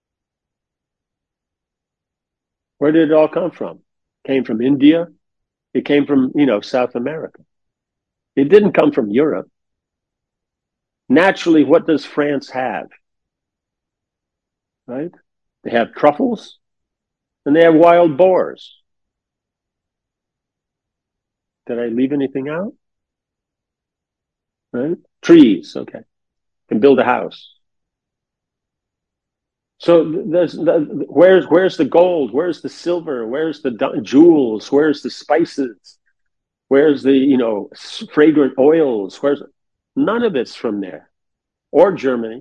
Where did it all come from? It came from India. It came from, you know, South America. It didn't come from Europe. Naturally, what does France have? Right? They have truffles and they have wild boars. Did I leave anything out? Right? Trees, okay. Can build a house. So there's the, where's where's the gold? Where's the silver? Where's the jewels? Where's the spices? Where's the, you know, fragrant oils? Where's none of it's from there, or Germany,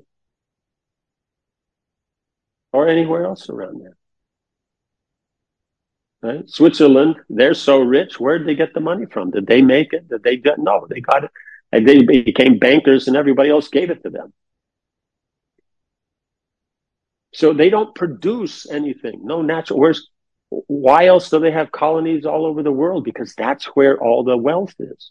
or anywhere else around there. Right? Switzerland, they're so rich. Where did they get the money from? Did they make it? Did they get? No, they got it. And they became bankers, and everybody else gave it to them. So they don't produce anything. No natural. Where's? Why else do they have colonies all over the world? Because that's where all the wealth is.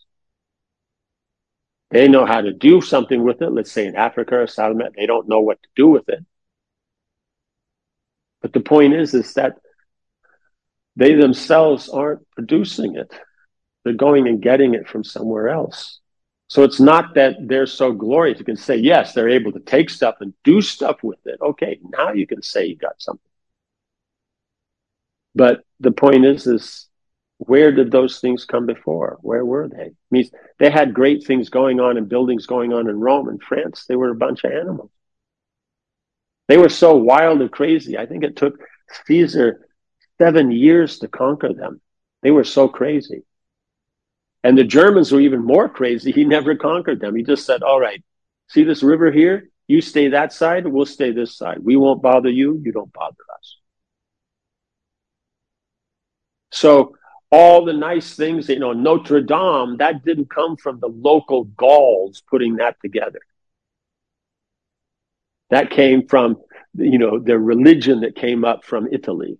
They know how to do something with it. Let's say in Africa or South America, they don't know what to do with it. But the point is, is that they themselves aren't producing it. They're going and getting it from somewhere else. So it's not that they're so glorious. You can say, yes, they're able to take stuff and do stuff with it. Okay, now you can say you got something. But the point is, is where did those things come before? Where were they? It means they had great things going on and buildings going on in Rome and France. They were a bunch of animals. They were so wild and crazy. I think it took Caesar seven years to conquer them. They were so crazy. And the Germans were even more crazy. He never conquered them. He just said, all right, See this river here? You stay that side, we'll stay this side. We won't bother you, you don't bother us. So all the nice things, you know, Notre Dame, that didn't come from the local Gauls putting that together. That came from, you know, the religion that came up from Italy.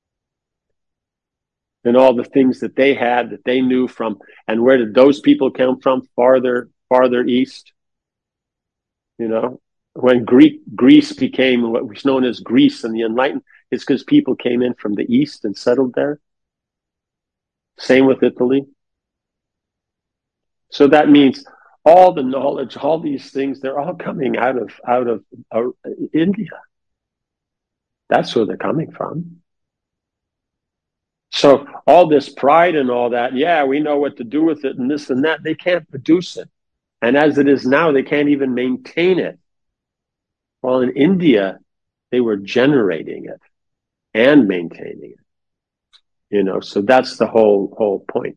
And all the things that they had that they knew from, and where did those people come from? Farther, farther east. You know, when Greek Greece became what was known as Greece and the Enlightenment, it's because people came in from the east and settled there. Same with Italy. So that means all the knowledge, all these things, they're all coming out of out of uh, India. That's where they're coming from. So all this pride and all that, yeah, we know what to do with it and this and that. They can't produce it. And as it is now, they can't even maintain it. Well, in India, they were generating it and maintaining it. You know, so that's the whole whole point.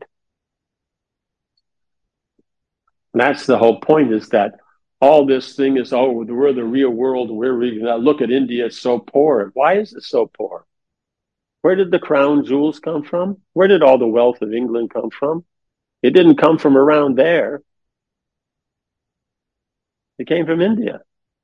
That's the whole point, is that all this thing is, oh, we're the real world. We're look at India, it's so poor. Why is it so poor? Where did the crown jewels come from? Where did all the wealth of England come from? It didn't come from around there. It came from India.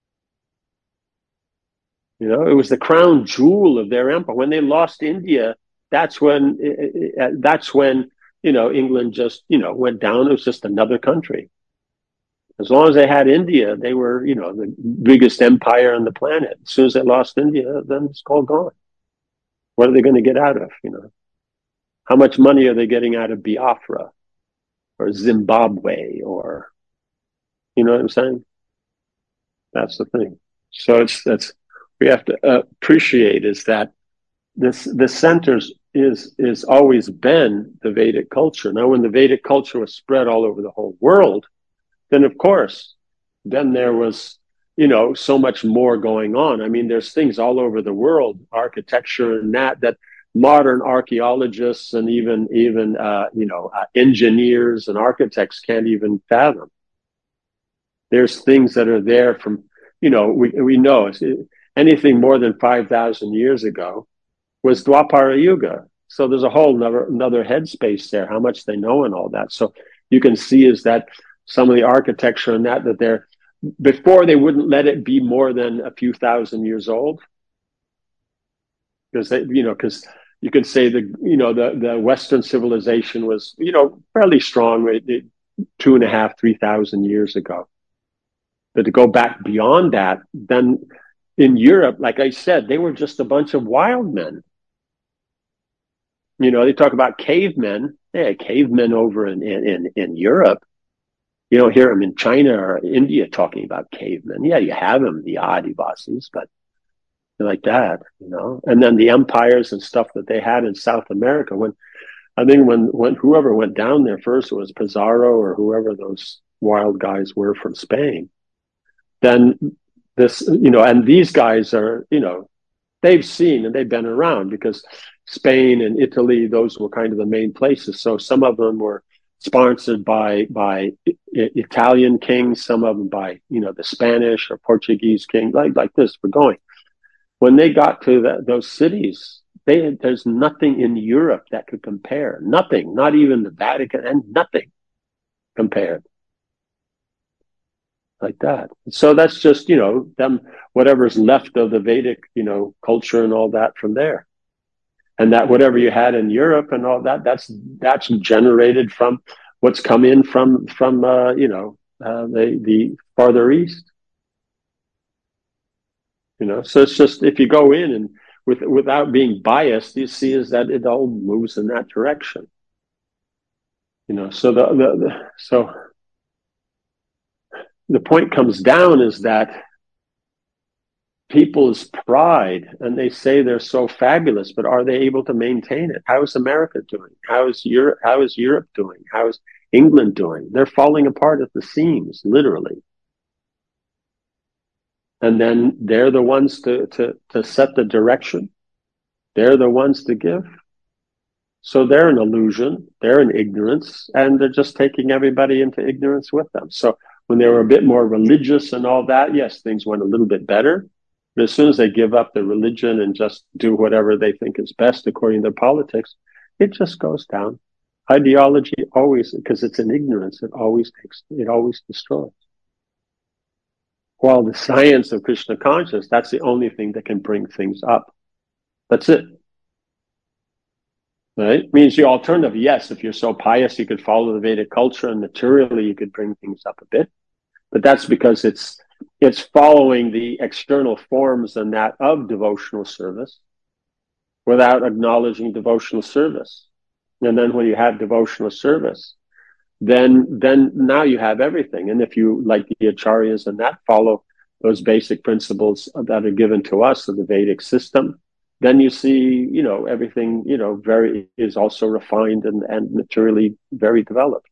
You know, it was the crown jewel of their empire. When they lost India, that's when, that's when, you know, England just, you know, went down. It was just another country. As long as they had India, they were, you know, the biggest empire on the planet. As soon as they lost India, then it's all gone. What are they going to get out of, you know? How much money are they getting out of Biafra or Zimbabwe or, you know what I'm saying? That's the thing. So it's, that's, we have to uh, appreciate is that this, the centers is, is always been the Vedic culture. Now, when the Vedic culture was spread all over the whole world, then of course, then there was, you know, so much more going on. I mean, there's things all over the world, architecture and that, that modern archaeologists and even, even, uh, you know, uh, engineers and architects can't even fathom. There's things that are there from, you know, we, we know it's, anything more than five thousand years ago was Dwapara Yuga. So there's a whole another, another headspace there, how much they know and all that. So you can see is that some of the architecture and that, that they're, before they wouldn't let it be more than a few thousand years old. Because they, you know, because you could say the, you know, the, the Western civilization was, you know, fairly strong, it, it, two and a half, three thousand years ago. But to go back beyond that, then in Europe, like I said, they were just a bunch of wild men. You know, they talk about cavemen. Yeah, cavemen over in, in, in Europe. You don't hear them in China or India talking about cavemen. Yeah, you have them, the Adivasis, but they're like that, you know. And then the empires and stuff that they had in South America. When I think when, when whoever went down there first, it was Pizarro or whoever those wild guys were from Spain. Then this, you know, and these guys are, you know, they've seen and they've been around because Spain and Italy, those were kind of the main places. So some of them were sponsored by by Italian kings, some of them by, you know, the Spanish or Portuguese king, like like this. We're going. When they got to the, those cities, they there's nothing in Europe that could compare. Nothing, not even the Vatican, and nothing compared. Like that. So that's just, you know, them, whatever's left of the Vedic, you know, culture and all that from there. And that whatever you had in Europe and all that, that's, that's generated from what's come in from, from, uh, you know, uh, the, the farther east. You know, so it's just, if you go in and with, without being biased, you see is that it all moves in that direction. You know, so the, the, the so, the point comes down is that people's pride, and they say they're so fabulous, but are they able to maintain it? How is America doing? How is Europe, how is Europe doing? How is England doing? They're falling apart at the seams, literally. And then they're the ones to, to, to set the direction. They're the ones to give. So they're an illusion, they're in ignorance, and they're just taking everybody into ignorance with them. So when they were a bit more religious and all that, yes, things went a little bit better. But as soon as they give up their religion and just do whatever they think is best according to their politics, it just goes down. Ideology always, because it's an ignorance, it always takes, it always destroys. While the science of Krishna consciousness, that's the only thing that can bring things up. That's it. Right? Means the alternative, yes, if you're so pious, you could follow the Vedic culture and materially you could bring things up a bit. But that's because it's it's following the external forms and that of devotional service without acknowledging devotional service. And then when you have devotional service, then then now you have everything. And if you, like the acharyas and that, follow those basic principles that are given to us of the Vedic system, then you see, you know, everything, you know, very is also refined and, and materially very developed.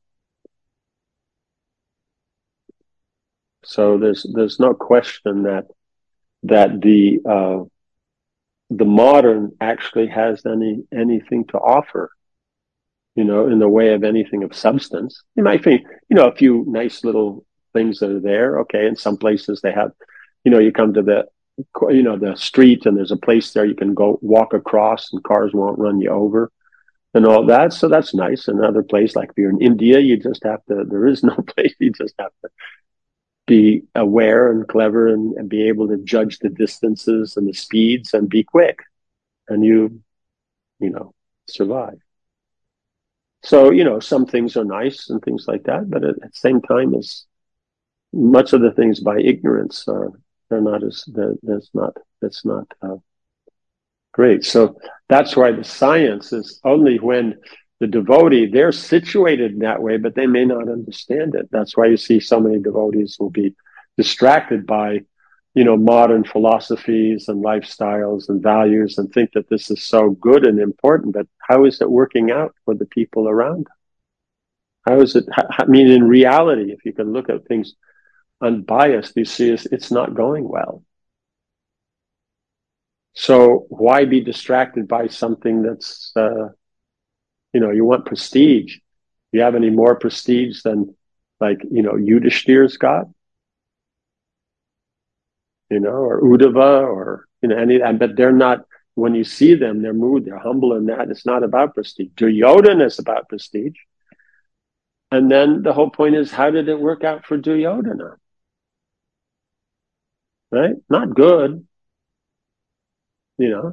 So there's there's no question that that the uh, the modern actually has any anything to offer, you know, in the way of anything of substance. You might think, you know, a few nice little things that are there. Okay, in some places they have, you know, you come to the, you know, the street and there's a place there you can go walk across and cars won't run you over and all that. So that's nice. Another place, like if you're in India, you just have to, there is no place, you just have to be aware and clever and, and be able to judge the distances and the speeds and be quick, and you, you know, survive. So, you know, some things are nice and things like that, but at, at the same time, as much of the things by ignorance are, they're not as, they're, that's not, that's not uh, great. So that's why the science is only when the devotee, they're situated in that way, but they may not understand it. That's why you see so many devotees will be distracted by, you know, modern philosophies and lifestyles and values and think that this is so good and important, but how is it working out for the people around them? How is it, I mean, in reality, if you can look at things unbiased, you see it's, it's not going well. So why be distracted by something that's, uh, you know, you want prestige. Do you have any more prestige than, like, you know, Yudhishthir's got? You know, or Uddhava, or, you know, any, but they're not, when you see them, they're moved, they're humble in that. It's not about prestige. Duryodhana is about prestige. And then the whole point is, how did it work out for Duryodhana? Right? Not good. You know?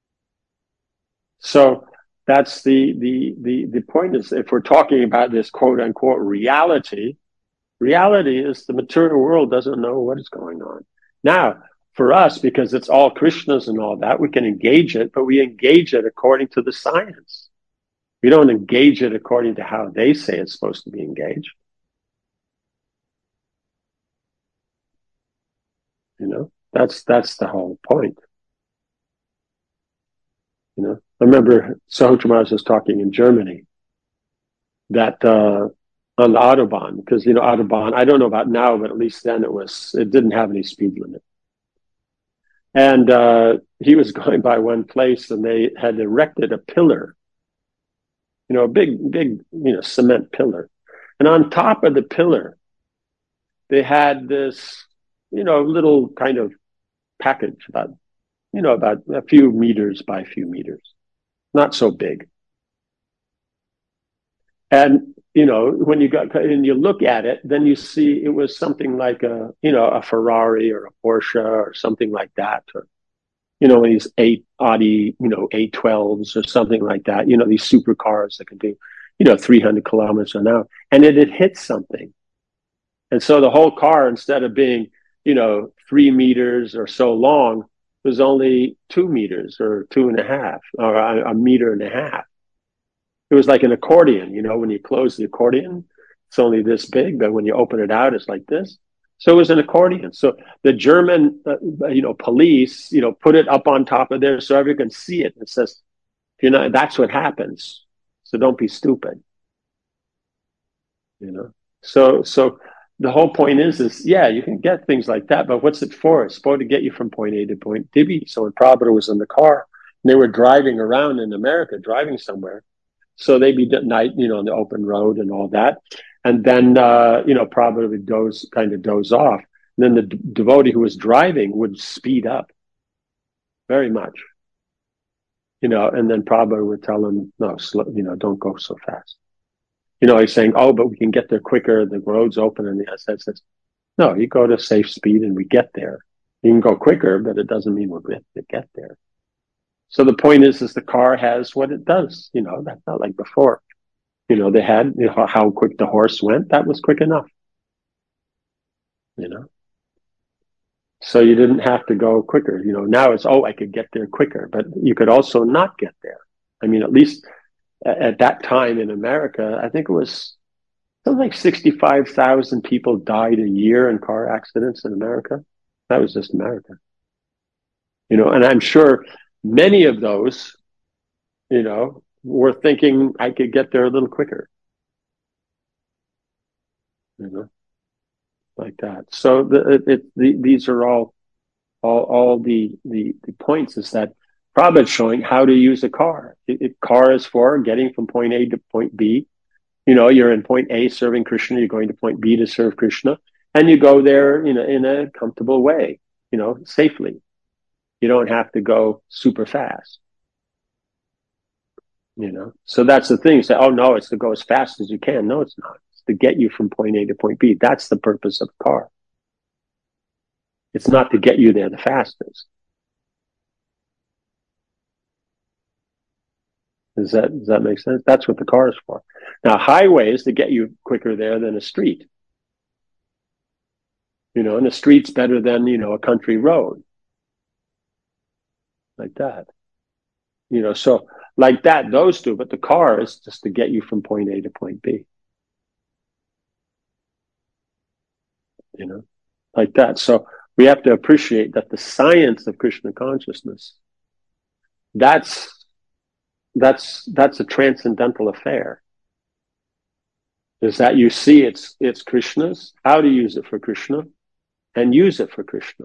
So, that's the, the, the, the point is, if we're talking about this quote unquote reality, reality is the material world doesn't know what is going on. Now, for us, because it's all Krishnas and all that, we can engage it, but we engage it according to the science. We don't engage it according to how they say it's supposed to be engaged. You know, that's, that's the whole point. You know, I remember Sahotra Maharaj was talking in Germany that uh, on the Autobahn, because, you know, Autobahn, I don't know about now, but at least then it was, it didn't have any speed limit. And uh, he was going by one place and they had erected a pillar, you know, a big, big, you know, cement pillar. And on top of the pillar, they had this, you know, little kind of package about, you know, about a few meters by a few meters, not so big. And, you know, when you got, and you look at it, then you see it was something like a, you know, a Ferrari or a Porsche or something like that. Or, you know, these eight Audi, you know, eight twelves or something like that, you know, these supercars that can do, you know, three hundred kilometers an hour. And it had hit something. And so the whole car, instead of being, you know, three meters or so long, was only two meters or two and a half or a, a meter and a half. It was like an accordion, you know, when you close the accordion, it's only this big, but when you open it out, it's like this. So it was an accordion. So the German, uh, you know, police, you know, put it up on top of there so everyone can see it. It says, you know, that's what happens. So don't be stupid. You know, so, so the whole point is, is yeah, you can get things like that, but what's it for? It's supposed to get you from point A to point B. So when Prabhupada was in the car and they were driving around in America, driving somewhere, So they'd be at night, you know, on the open road and all that. And then, uh, you know, Prabhupada would doze, kind of doze off. And then the d- devotee who was driving would speed up very much, you know, and then Prabhupada would tell him, no, slow, you know, don't go so fast. You know, he's saying, oh, but we can get there quicker. The road's open. And the S S says, no, you go to safe speed and we get there. You can go quicker, but it doesn't mean we're going to get there. So the point is, is the car has what it does. You know, that's not like before. You know, they had, you know, how quick the horse went. That was quick enough. You know, so you didn't have to go quicker. You know, now it's, oh, I could get there quicker, but you could also not get there. I mean, at least at that time in America, I think it was something like sixty-five thousand people died a year in car accidents in America. That was just America. You know, and I'm sure many of those, you know, were thinking I could get there a little quicker. You know, like that. So the, it, it, the, these are all, all, all the, the, the points is that Prabhupada's showing how to use a car. It, it, car is for getting from point A to point B. You know, you're in point A serving Krishna, you're going to point B to serve Krishna, and you go there, you know, in a comfortable way, you know, safely. You don't have to go super fast. You know, so that's the thing. You say, oh no, it's to go as fast as you can. No, it's not. It's to get you from point A to point B. That's the purpose of a car. It's not to get you there the fastest. Does that, does that make sense? That's what the car is for. Now, highway is to get you quicker there than a street. You know, and a street's better than, you know, a country road. Like that. You know, so like that, those two, but the car is just to get you from point A to point B. You know, like that. So we have to appreciate that the science of Krishna consciousness, that's, that's, that's a transcendental affair. Is that you see it's, it's Krishna's, how to use it for Krishna, and use it for Krishna.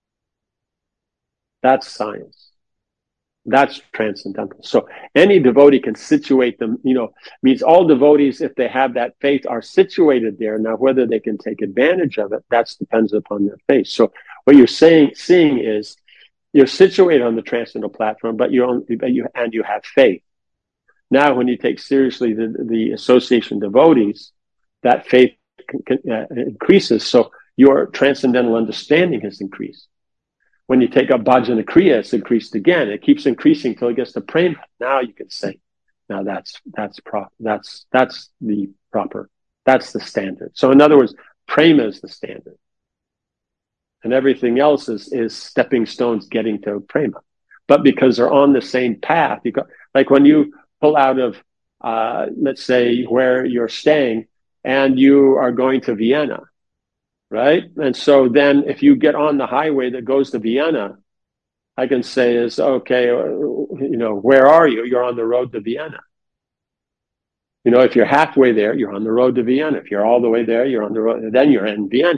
That's science. That's transcendental. So any devotee can situate them, you know, means all devotees, if they have that faith, are situated there. Now, whether they can take advantage of it, that depends upon their faith. So what you're saying, seeing is you're situated on the transcendental platform, but you only, but you, and you have faith. Now, when you take seriously the, the association devotees, that faith can, can, uh, increases. So your transcendental understanding has increased. When you take up bhajana kriya, it's increased again. It keeps increasing till it gets to prema. Now you can say, now that's that's pro, that's that's the proper, that's the standard. So in other words, prema is the standard, and everything else is is stepping stones getting to prema. But because they're on the same path, you go, like when you pull out of, uh, let's say where you're staying, and you are going to Vienna. Right? And so then if you get on the highway that goes to Vienna, I can say is, okay, you know, where are you? You're on the road to Vienna. You know, if you're halfway there, you're on the road to Vienna. If you're all the way there, you're on the road, then you're in Vienna.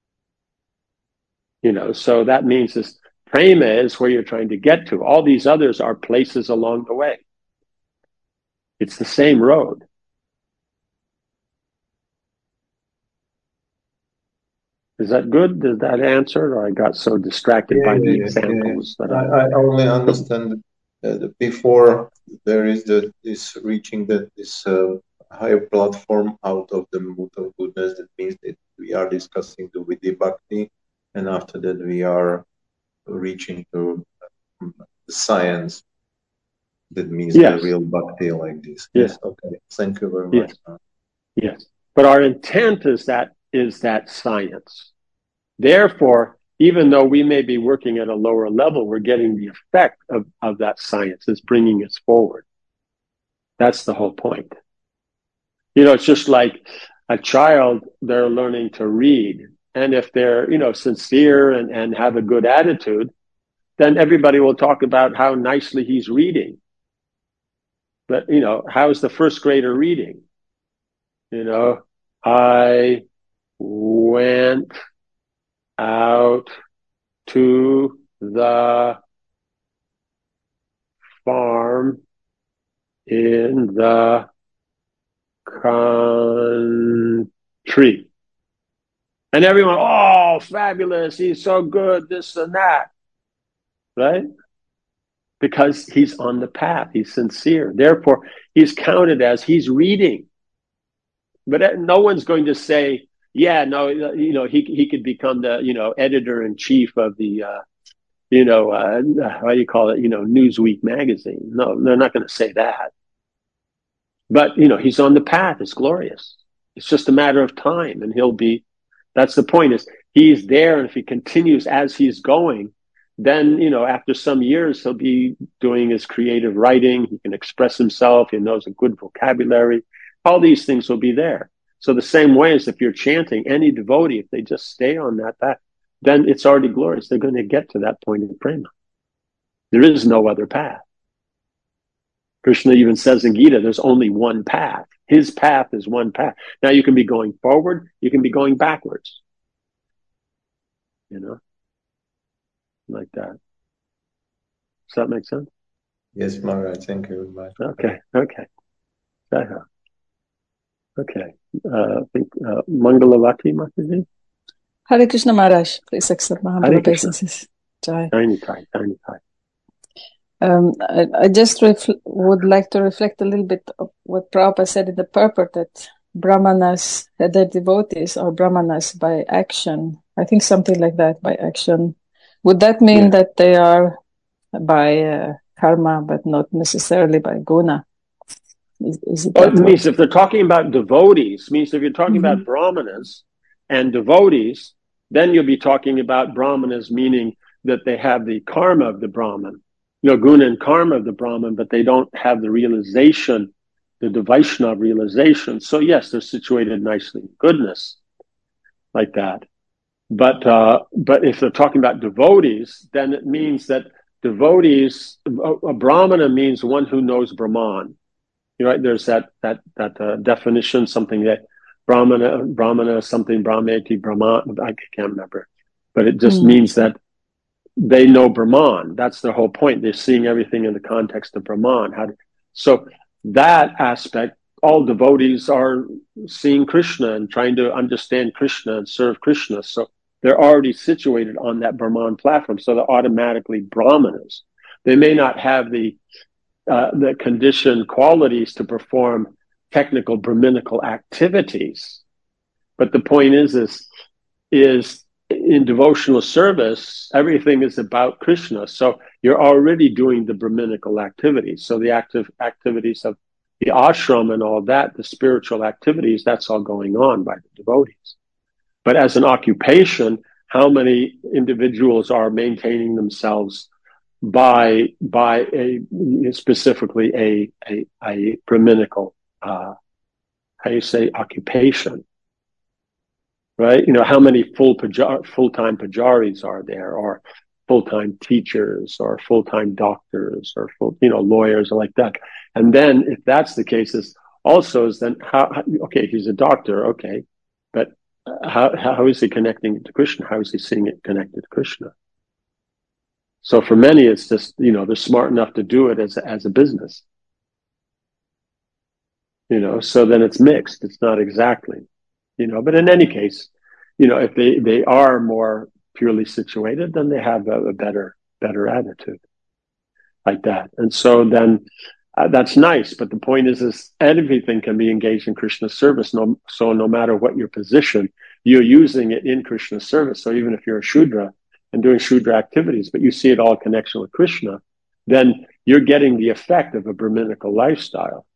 You know, so that means this prema is where you're trying to get to. All these others are places along the way. It's the same road. Is that good? Did that answer? Or I got so distracted Yeah, by the yeah, examples yeah. that I, I only understand that before there is the this reaching that this uh, higher platform out of the mood of goodness. That means that we are discussing the Vidya Bhakti, and after that we are reaching to um, the science. That means yes. the real bhakti like this. Yes. Yes. Okay. Thank you very Yes. much. Yes. But our intent is that is that science. Therefore, even though we may be working at a lower level, we're getting the effect of, of that science. It's bringing us forward. That's the whole point. You know, it's just like a child, they're learning to read. And if they're, you know, sincere and, and have a good attitude, then everybody will talk about how nicely he's reading. But, you know, how's the first grader reading? You know, I went out to the farm in the country. And everyone, oh, fabulous, he's so good, this and that, right? Because he's on the path, he's sincere. Therefore, he's counted as he's reading. But no one's going to say, yeah, no, you know, he he could become the, you know, editor-in-chief of the, uh, you know, uh, how do you call it, you know, Newsweek magazine. No, they're not going to say that. But, you know, he's on the path. It's glorious. It's just a matter of time. And he'll be, that's the point, is he's there. And if he continues as he's going, then, you know, after some years, he'll be doing his creative writing. He can express himself. He knows a good vocabulary. All these things will be there. So the same way as if you're chanting, any devotee, if they just stay on that path, then it's already glorious. They're going to get to that point in prema. There is no other path. Krishna even says in Gita, there's only one path. His path is one path. Now you can be going forward, you can be going backwards. You know, like that. Does that make sense? Yes, Maharaj. Thank you very much. Okay, okay. Okay. Uh, I think uh, Mangalavati Mataji. Hare Krishna Maharaj. Please accept Mahaprabhu obeisances. Jai. Tiny tie, tiny tie. Um, I, I just refl- would like to reflect a little bit of what Prabhupada said in the purport, that Brahmanas had their devotees, or Brahmanas by action. I think something like that, by action. Would that mean yeah. that they are by uh, karma, but not necessarily by guna? Is, is it, well, it means if they're talking about devotees, means if you're talking mm-hmm. about Brahmanas and devotees, then you'll be talking about Brahmanas, meaning that they have the karma of the Brahman. You know, guna and karma of the Brahman, but they don't have the realization, the Vaishnava realization. So yes, they're situated nicely in goodness, like that. But uh, but if they're talking about devotees, then it means that devotees, a, a Brahmana means one who knows Brahman. You know, right? There's that that that uh, definition, something that Brahmana, Brahmana, something Brahmeti, Brahman. I can't remember, but it just mm. means that they know Brahman. That's the whole point. They're seeing everything in the context of Brahman. How to, so that aspect, all devotees are seeing Krishna and trying to understand Krishna and serve Krishna. So they're already situated on that Brahman platform. So they're automatically Brahmanas. They may not have the uh, the conditioned qualities to perform technical Brahminical activities, but the point is is is. in devotional service, everything is about Krishna. So you're already doing the Brahminical activities. So the active activities of the ashram and all that, the spiritual activities, that's all going on by the devotees. But as an occupation, how many individuals are maintaining themselves by by a specifically a a, a Brahminical uh, how do you say occupation? Right? You know, how many full puja- full-time pujaris are there, or full-time teachers, or full-time doctors, or full, you know, lawyers, or like that. And then, if that's the case, is also is then how? Okay, he's a doctor, okay, but how how is he connecting it to Krishna? How is he seeing it connected to Krishna? So for many, it's just, you know, they're smart enough to do it as a, as a business. You know, so then it's mixed. It's not exactly. You know, but in any case, you know, if they, they are more purely situated, then they have a, a better better attitude, like that. And so then uh, that's nice. But the point is, is everything can be engaged in Krishna's service. No, so no matter what your position, you're using it in Krishna's service. So even if you're a Shudra and doing Shudra activities, but you see it all in connection with Krishna, then you're getting the effect of a Brahminical lifestyle.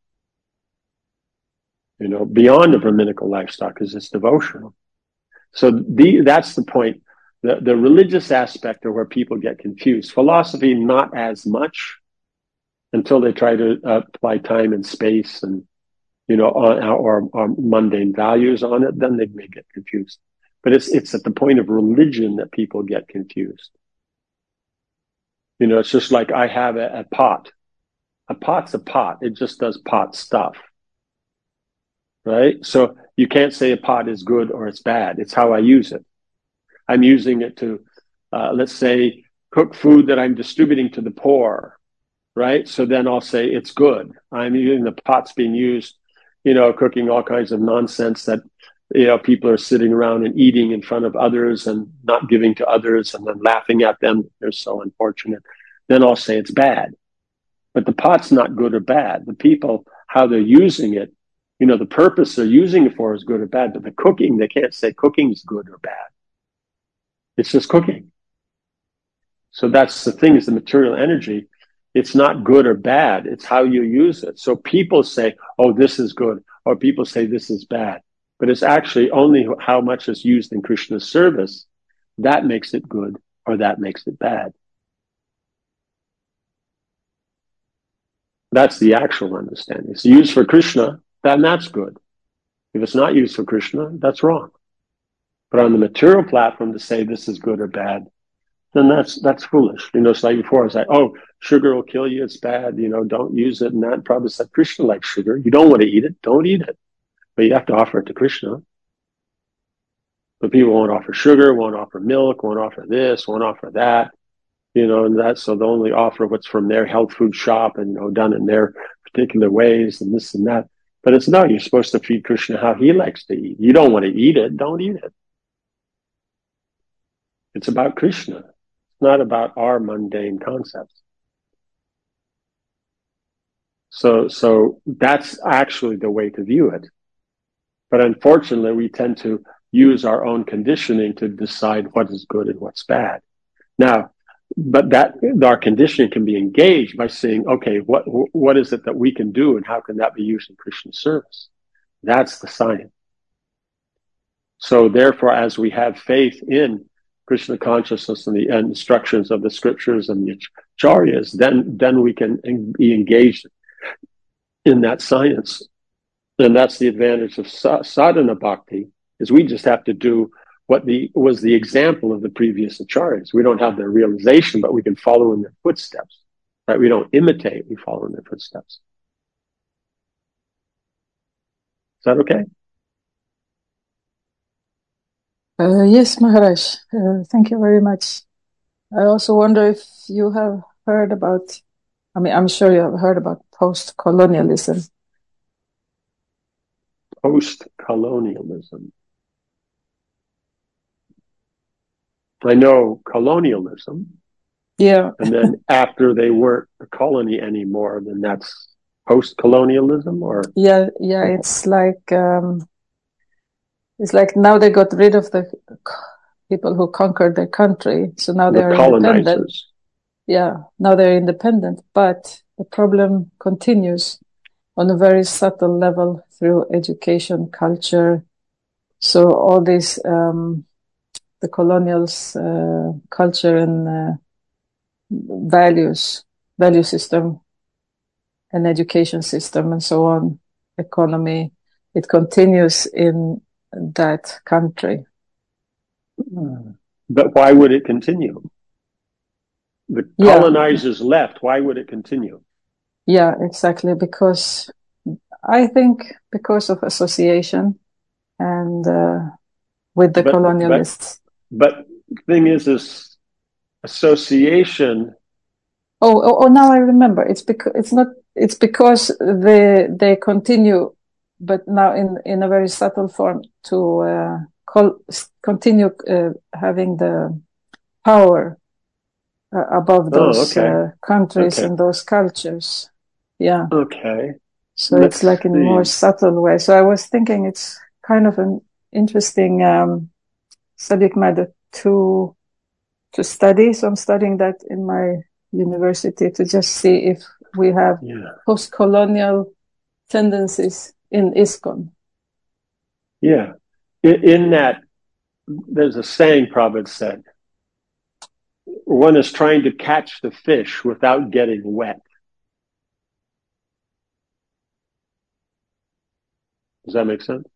You know, beyond a Brahminical lifestyle, because it's devotional. So the, that's the point. The, the religious aspect are where people get confused. Philosophy, not as much, until they try to uh, apply time and space and, you know, on, or, or mundane values on it, then they may get confused. But it's it's at the point of religion that people get confused. You know, it's just like I have a, a pot. A pot's a pot. It just does pot stuff. Right? So you can't say a pot is good or it's bad. It's how I use it. I'm using it to, uh, let's say, cook food that I'm distributing to the poor. right? So then I'll say it's good. I'm using the pots being used, you know, cooking all kinds of nonsense that, you know, people are sitting around and eating in front of others and not giving to others and then laughing at them. They're so unfortunate. Then I'll say it's bad. But the pot's not good or bad. The people, how they're using it, you know, the purpose they're using it for is good or bad. But the cooking, they can't say cooking's good or bad. It's just cooking. So that's the thing, is the material energy. It's not good or bad. It's how you use it. So people say, oh, this is good, or people say this is bad. But it's actually only how much is used in Krishna's service that makes it good or that makes it bad. That's the actual understanding. It's used for Krishna, then that's good. If it's not used for Krishna, that's wrong. But on the material platform to say this is good or bad, then that's that's foolish. You know, it's like before, it's like, oh, sugar will kill you, it's bad, you know, don't use it. And that probably said Krishna likes sugar. You don't want to eat it, don't eat it. But you have to offer it to Krishna. But people won't offer sugar, won't offer milk, won't offer this, won't offer that. You know, and that, so they'll only offer what's from their health food shop and, you know, done in their particular ways and this and that. But it's no, you're supposed to feed Krishna how he likes to eat. You don't want to eat it, don't eat it. It's about Krishna. It's not about our mundane concepts. So, so that's actually the way to view it. But unfortunately, we tend to use our own conditioning to decide what is good and what's bad. Now, but that our conditioning can be engaged by saying, okay, what what is it that we can do and how can that be used in Krishna service? That's the science. So therefore, as we have faith in Krishna consciousness and the instructions of the scriptures and the acharyas, then, then we can be engaged in that science. And that's the advantage of sadhana bhakti, is we just have to do what the was the example of the previous acharyas. We don't have their realization, but we can follow in their footsteps. Right? We don't imitate, we follow in their footsteps. Is that okay? Uh, yes, Maharaj. Uh, thank you very much. I also wonder if you have heard about, I mean, I'm sure you have heard about post-colonialism. Post-colonialism. I know colonialism. Yeah. And then after they weren't a colony anymore, then that's post-colonialism, or? Yeah, yeah, it's like, um, it's like now they got rid of the people who conquered their country. So now they're independent. Yeah, now they're independent, but the problem continues on a very subtle level through education, culture. So all these, um, the colonials, uh, culture and uh, values, value system and education system and so on, economy, it continues in that country. But why would it continue? The colonizers yeah. left. Why would it continue? Yeah, exactly. Because I think because of association and uh, with the but, colonialists. But, but thing is, this association. Oh, oh, oh, now I remember. It's because it's not. It's because they they continue, but now in in a very subtle form to uh, call, continue uh, having the power uh, above those oh, okay. uh, countries okay. and those cultures. Yeah. Okay. So Let's it's like in a more subtle way. So I was thinking it's kind of an interesting um, subject matter to to study. So I'm studying that in my university to just see if we have yeah. post-colonial tendencies in ISKCON. Yeah. In, in that, there's a saying Prabhupada said, one is trying to catch the fish without getting wet. Does that make sense?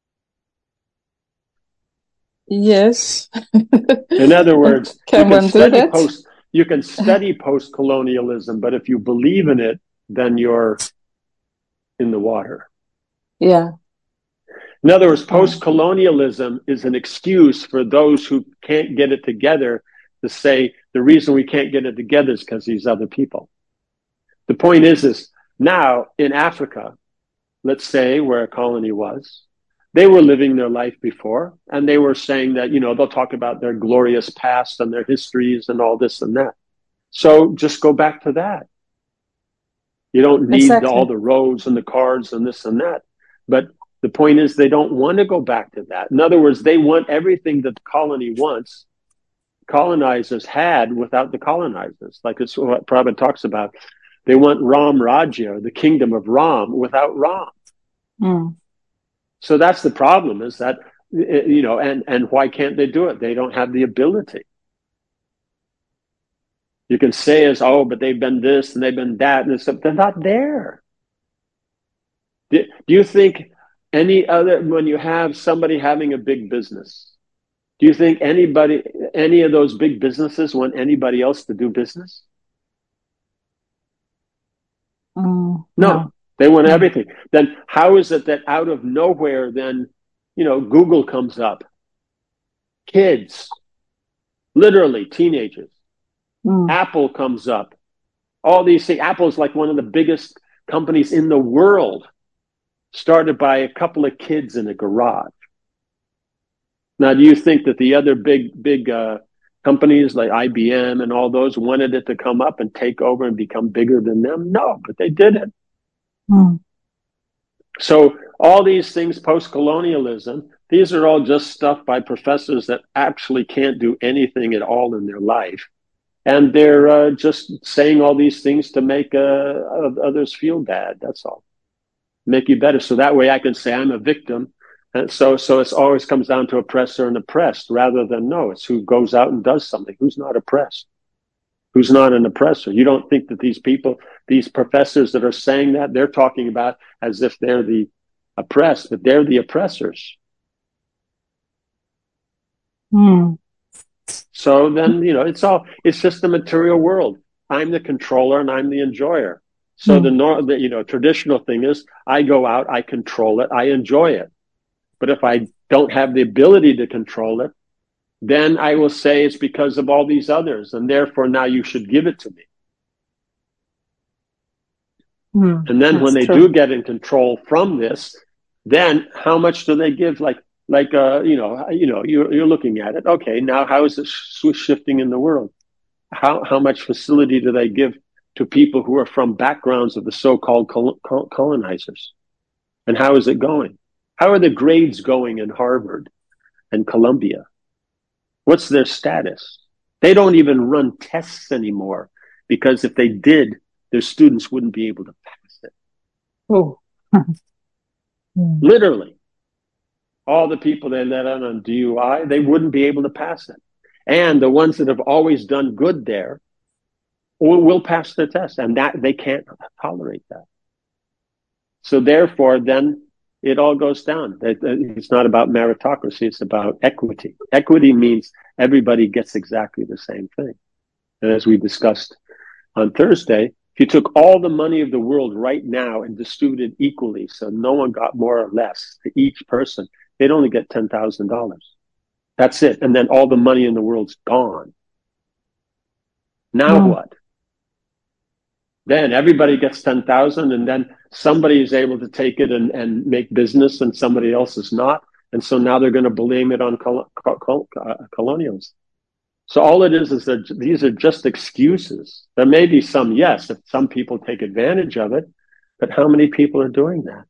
Yes. In other words, can you one can do study that? post you can study post-colonialism, but if you believe in it, then you're in the water. Yeah. In other words, post-colonialism is an excuse for those who can't get it together to say the reason we can't get it together is because these other people. The point is, is now in Africa, let's say where a colony was, they were living their life before, and they were saying that, you know, they'll talk about their glorious past and their histories and all this and that. So just go back to that. You don't need Exactly. all the roads and the cars and this and that. But the point is, they don't want to go back to that. In other words, they want everything that the colony wants, colonizers had without the colonizers. Like it's what Prabhupada talks about. They want Ram Rajya, the kingdom of Ram, without Ram. Mm. So that's the problem, is that, you know, and, and why can't they do it? They don't have the ability. You can say as, oh, but they've been this and they've been that, and stuff. They're not there. Do, do you think any other, when you have somebody having a big business, do you think anybody, any of those big businesses want anybody else to do business? Mm, No. no. They want everything. Then how is it that out of nowhere, then, you know, Google comes up? Kids, literally teenagers. Mm. Apple comes up. All these things. Apple is like one of the biggest companies in the world, started by a couple of kids in a garage. Now, do you think that the other big, big uh, companies like I B M and all those wanted it to come up and take over and become bigger than them? No, but they did it. Mm. So all these things, post-colonialism, these are all just stuff by professors that actually can't do anything at all in their life. And they're uh, just saying all these things to make uh, others feel bad. That's all. Make you better. So that way I can say I'm a victim. And so, so it always comes down to oppressor and oppressed, rather than, no, it's who goes out and does something. Who's not oppressed? Who's not an oppressor? You don't think that these people, these professors that are saying that, they're talking about as if they're the oppressed, but they're the oppressors. Mm. So then, you know, it's all, it's just the material world. I'm the controller and I'm the enjoyer. So mm. the, nor- the, you know, traditional thing is I go out, I control it, I enjoy it. But if I don't have the ability to control it, then I will say it's because of all these others, and therefore now you should give it to me. Mm, and then when they true. do get in control from this, then how much do they give? Like, like uh, you know, you know, you're, you're looking at it. Okay, now how is it sh- shifting in the world? How how much facility do they give to people who are from backgrounds of the so-called col- col- colonizers? And how is it going? How are the grades going in Harvard and Columbia? What's their status? They don't even run tests anymore, because if they did, their students wouldn't be able to pass it. Oh. Literally. All the people they let out on D U I, they wouldn't be able to pass it. And the ones that have always done good there will, will pass the test, and that they can't tolerate that. So therefore, then it all goes down. It's not about meritocracy, it's about equity. Equity means everybody gets exactly the same thing. And as we discussed on Thursday, if you took all the money of the world right now and distributed equally, so no one got more or less to each person, they'd only get ten thousand dollars. That's it. And then all the money in the world's gone. Now Mm. what? Then everybody gets ten thousand, and then somebody is able to take it and, and make business, and somebody else is not. And so now they're going to blame it on col- col- col- uh, colonials. So all it is is that these are just excuses. There may be some, yes, if some people take advantage of it, but how many people are doing that?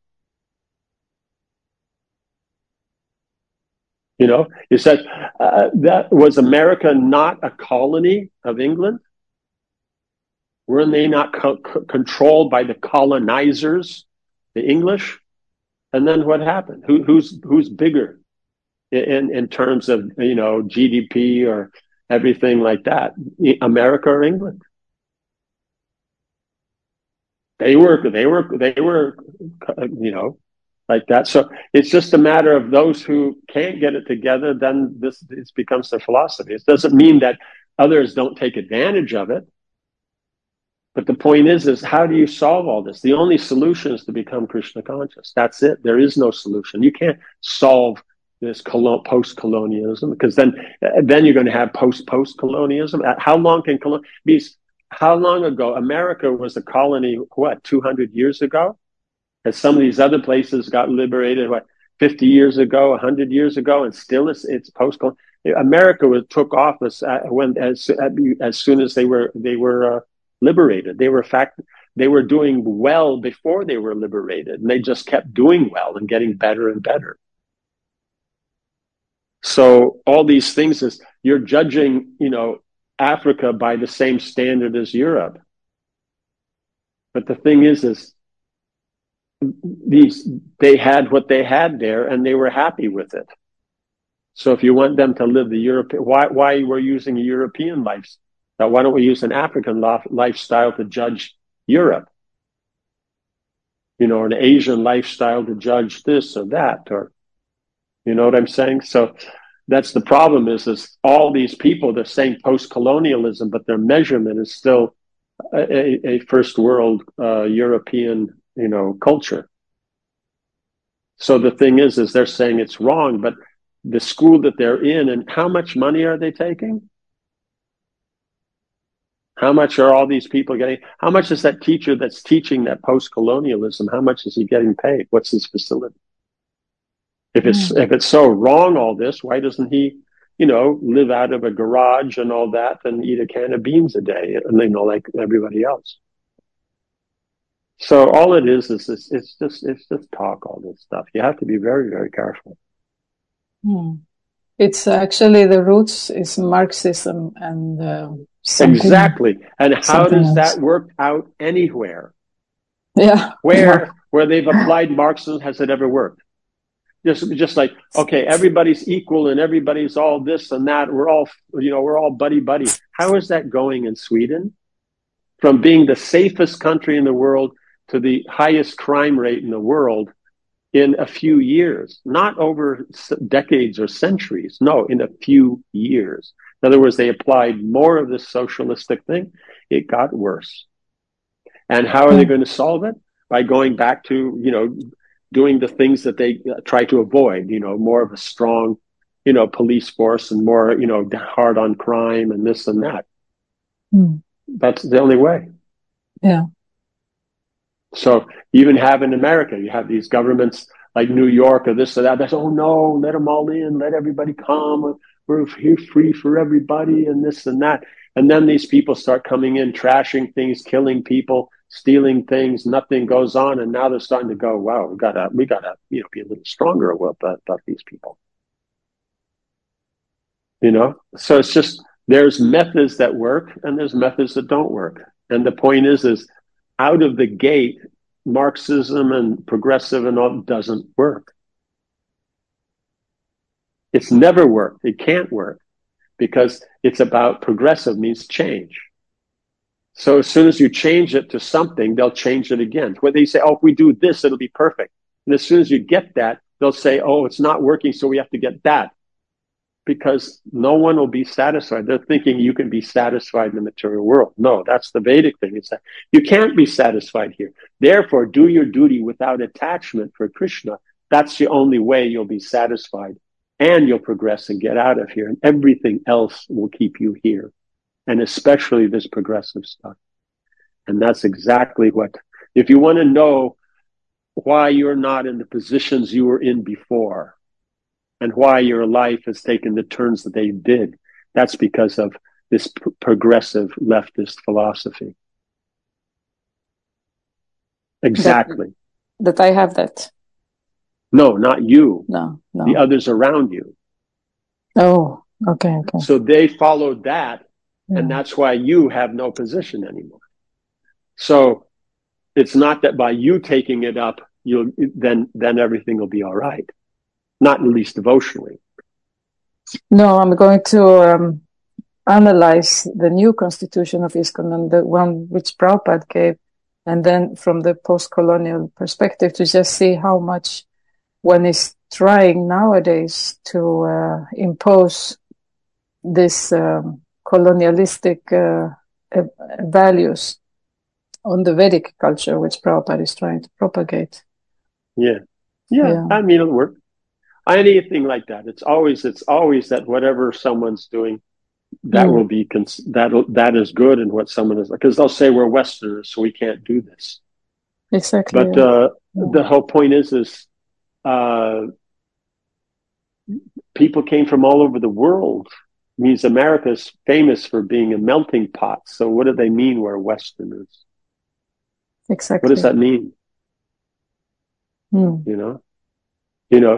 You know, you said, uh, that was America not a colony of England? Were they not co- co- controlled by the colonizers, the English? And then what happened? Who, who's who's bigger in in terms of, you know, G D P or everything like that? America or England? They were they were they were you know, like that. So it's just a matter of those who can't get it together. Then this this becomes their philosophy. It doesn't mean that others don't take advantage of it. But the point is, is how do you solve all this? The only solution is to become Krishna conscious. That's it. There is no solution. You can't solve this post-colonialism, because then, then you're going to have post-post-colonialism. How long can colonialism? how long ago? America was a colony, what, two hundred years ago? As some of these other places got liberated, what, fifty years ago, one hundred years ago, and still it's, it's post-colonial. America was, took office at, when, as, as soon as they were, they were uh, liberated. They were, in fact, they were doing well before they were liberated, and they just kept doing well and getting better and better. So all these things is, you're judging, you know, Africa by the same standard as Europe. But the thing is, is these, they had what they had there and they were happy with it. So if you want them to live the European, why, why we're using a European lifestyle? Why don't we use an African lifestyle to judge Europe? You know, an Asian lifestyle to judge this or that, or, you know what I'm saying? So that's the problem is, is all these people, they're saying post-colonialism, but their measurement is still a, a first world uh, European, you know, culture. So the thing is, is they're saying it's wrong, but the school that they're in, and how much money are they taking? How much are all these people getting? How much is that teacher that's teaching that post-colonialism? How much is he getting paid? What's his facility? If it's, mm. if it's so wrong, all this, why doesn't he, you know, live out of a garage and all that and eat a can of beans a day, and, you know, like everybody else? So all it is, is it's, it's just, it's just talk, all this stuff. You have to be very, very careful. Hmm. It's actually the roots is Marxism and uh, exactly. And how does else. that work out anywhere? Yeah. Where where they've applied Marxism, has it ever worked? Just just like, okay, everybody's equal and everybody's all this and that. We're all, you know, we're all buddy buddy. How is that going in Sweden? From being the safest country in the world to the highest crime rate in the world in a few years, not over decades or centuries. No, in a few years. In other words, they applied more of this socialistic thing. It got worse. And how are they going to solve it? By going back to, you know, doing the things that they try to avoid, you know, more of a strong, you know, police force and more, you know, hard on crime and this and that. Mm. That's the only way. Yeah. So even have in America, you have these governments like New York or this or that. They say, oh no, let them all in, let everybody come. We're here free for everybody and this and that. And then these people start coming in, trashing things, killing people, stealing things. Nothing goes on. And now they're starting to go, wow, we gotta, we gotta, you know, be a little stronger about, about these people. You know, so it's just, there's methods that work and there's methods that don't work. And the point is, is out of the gate, Marxism and progressive and all doesn't work. It's never worked. It can't work because it's about progressive means change. So as soon as you change it to something, they'll change it again. Where they say, oh, if we do this, it'll be perfect. And as soon as you get that, they'll say, oh, it's not working, so we have to get that. Because no one will be satisfied. They're thinking you can be satisfied in the material world. No, that's the Vedic thing. It's that you can't be satisfied here. Therefore, do your duty without attachment for Krishna. That's the only way you'll be satisfied. And you'll progress and get out of here. And everything else will keep you here. And especially this progressive stuff. And that's exactly what, if you want to know why you're not in the positions you were in before, and why your life has taken the turns that they did, that's because of this pr- progressive leftist philosophy. Exactly. That, that I have that. No, not you. No, no. The others around you. Oh, okay, okay. So they followed that, yeah. And that's why you have no position anymore. So it's not that by you taking it up, you'll then then everything will be all right. Not at least devotionally. No, I'm going to um, analyze the new constitution of ISKCON and the one which Prabhupada gave, and then from the post-colonial perspective to just see how much one is trying nowadays to uh, impose this um, colonialistic uh, uh, values on the Vedic culture, which Prabhupada is trying to propagate. Yeah. Yeah, yeah. I mean, it'll work. Anything like that. It's always, it's always that whatever someone's doing, that Mm. will be cons- that that is good in what someone is, because they'll say we're Westerners, so we can't do this. Exactly. But Yeah. uh, Yeah. the whole point is, is uh, people came from all over the world. It means America's famous for being a melting pot. So what do they mean we're Westerners? Exactly. What does that mean? Mm. You know, you know.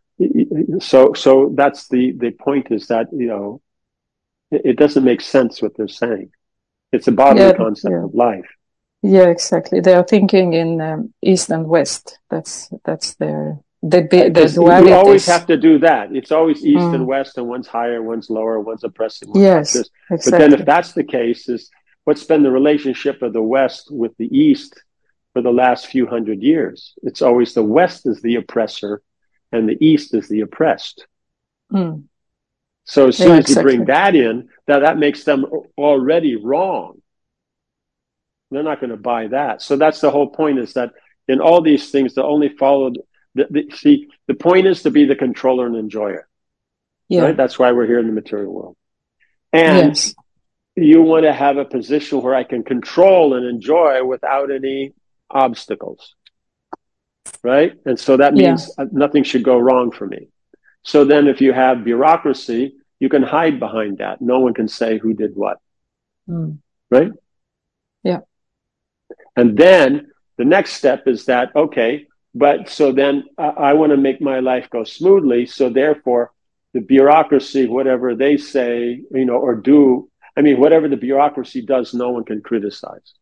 So so that's the the point, is that, you know, it, it doesn't make sense what they're saying. It's a bodily Yeah. concept Yeah. of life. Yeah. Exactly. They are thinking in um, East and West. That's that's their the the Because you duality. always have to do that. It's always East Mm. and West, and one's higher, one's lower, one's oppressing, one's Yes. not this. Exactly. But then if that's the case, is what's been the relationship of the West with the East for the last few hundred years? It's always the West is the oppressor and the East is the oppressed. Mm. So as soon Yeah, as you bring exactly. that in, that, that makes them already wrong. They're not going to buy that. So that's the whole point, is that in all these things, they only followed. The, the, see, the point is to be the controller and enjoyer. Yeah. Right? That's why we're here in the material world. And Yes. you want to have a position where I can control and enjoy without any obstacles. Right? And so that means Yeah. nothing should go wrong for me. So then if you have bureaucracy, you can hide behind that. No one can say who did what. Mm. Right? Yeah. And then the next step is that, okay, but so then I, I want to make my life go smoothly. So therefore, the bureaucracy, whatever they say, you know, or do, I mean, whatever the bureaucracy does, no one can criticize.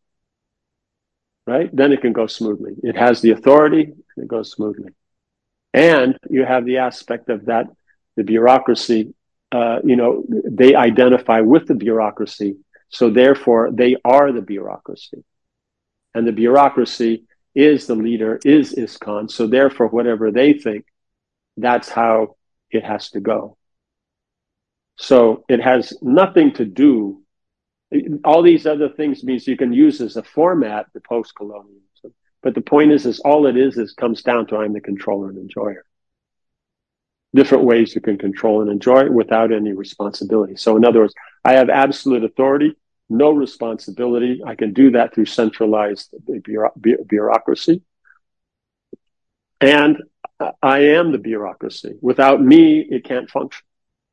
Right? Then it can go smoothly. It has the authority, and it goes smoothly. And you have the aspect of that, the bureaucracy, uh, you know, they identify with the bureaucracy. So therefore, they are the bureaucracy. And the bureaucracy is the leader, is ISKCON. So therefore, whatever they think, that's how it has to go. So it has nothing to do, all these other things means you can use as a format, the post-colonialism. But the point is, is all it is, is comes down to I'm the controller and enjoyer. Different ways you can control and enjoy without any responsibility. So in other words, I have absolute authority, no responsibility. I can do that through centralized bureaucracy. And I am the bureaucracy. Without me, it can't function.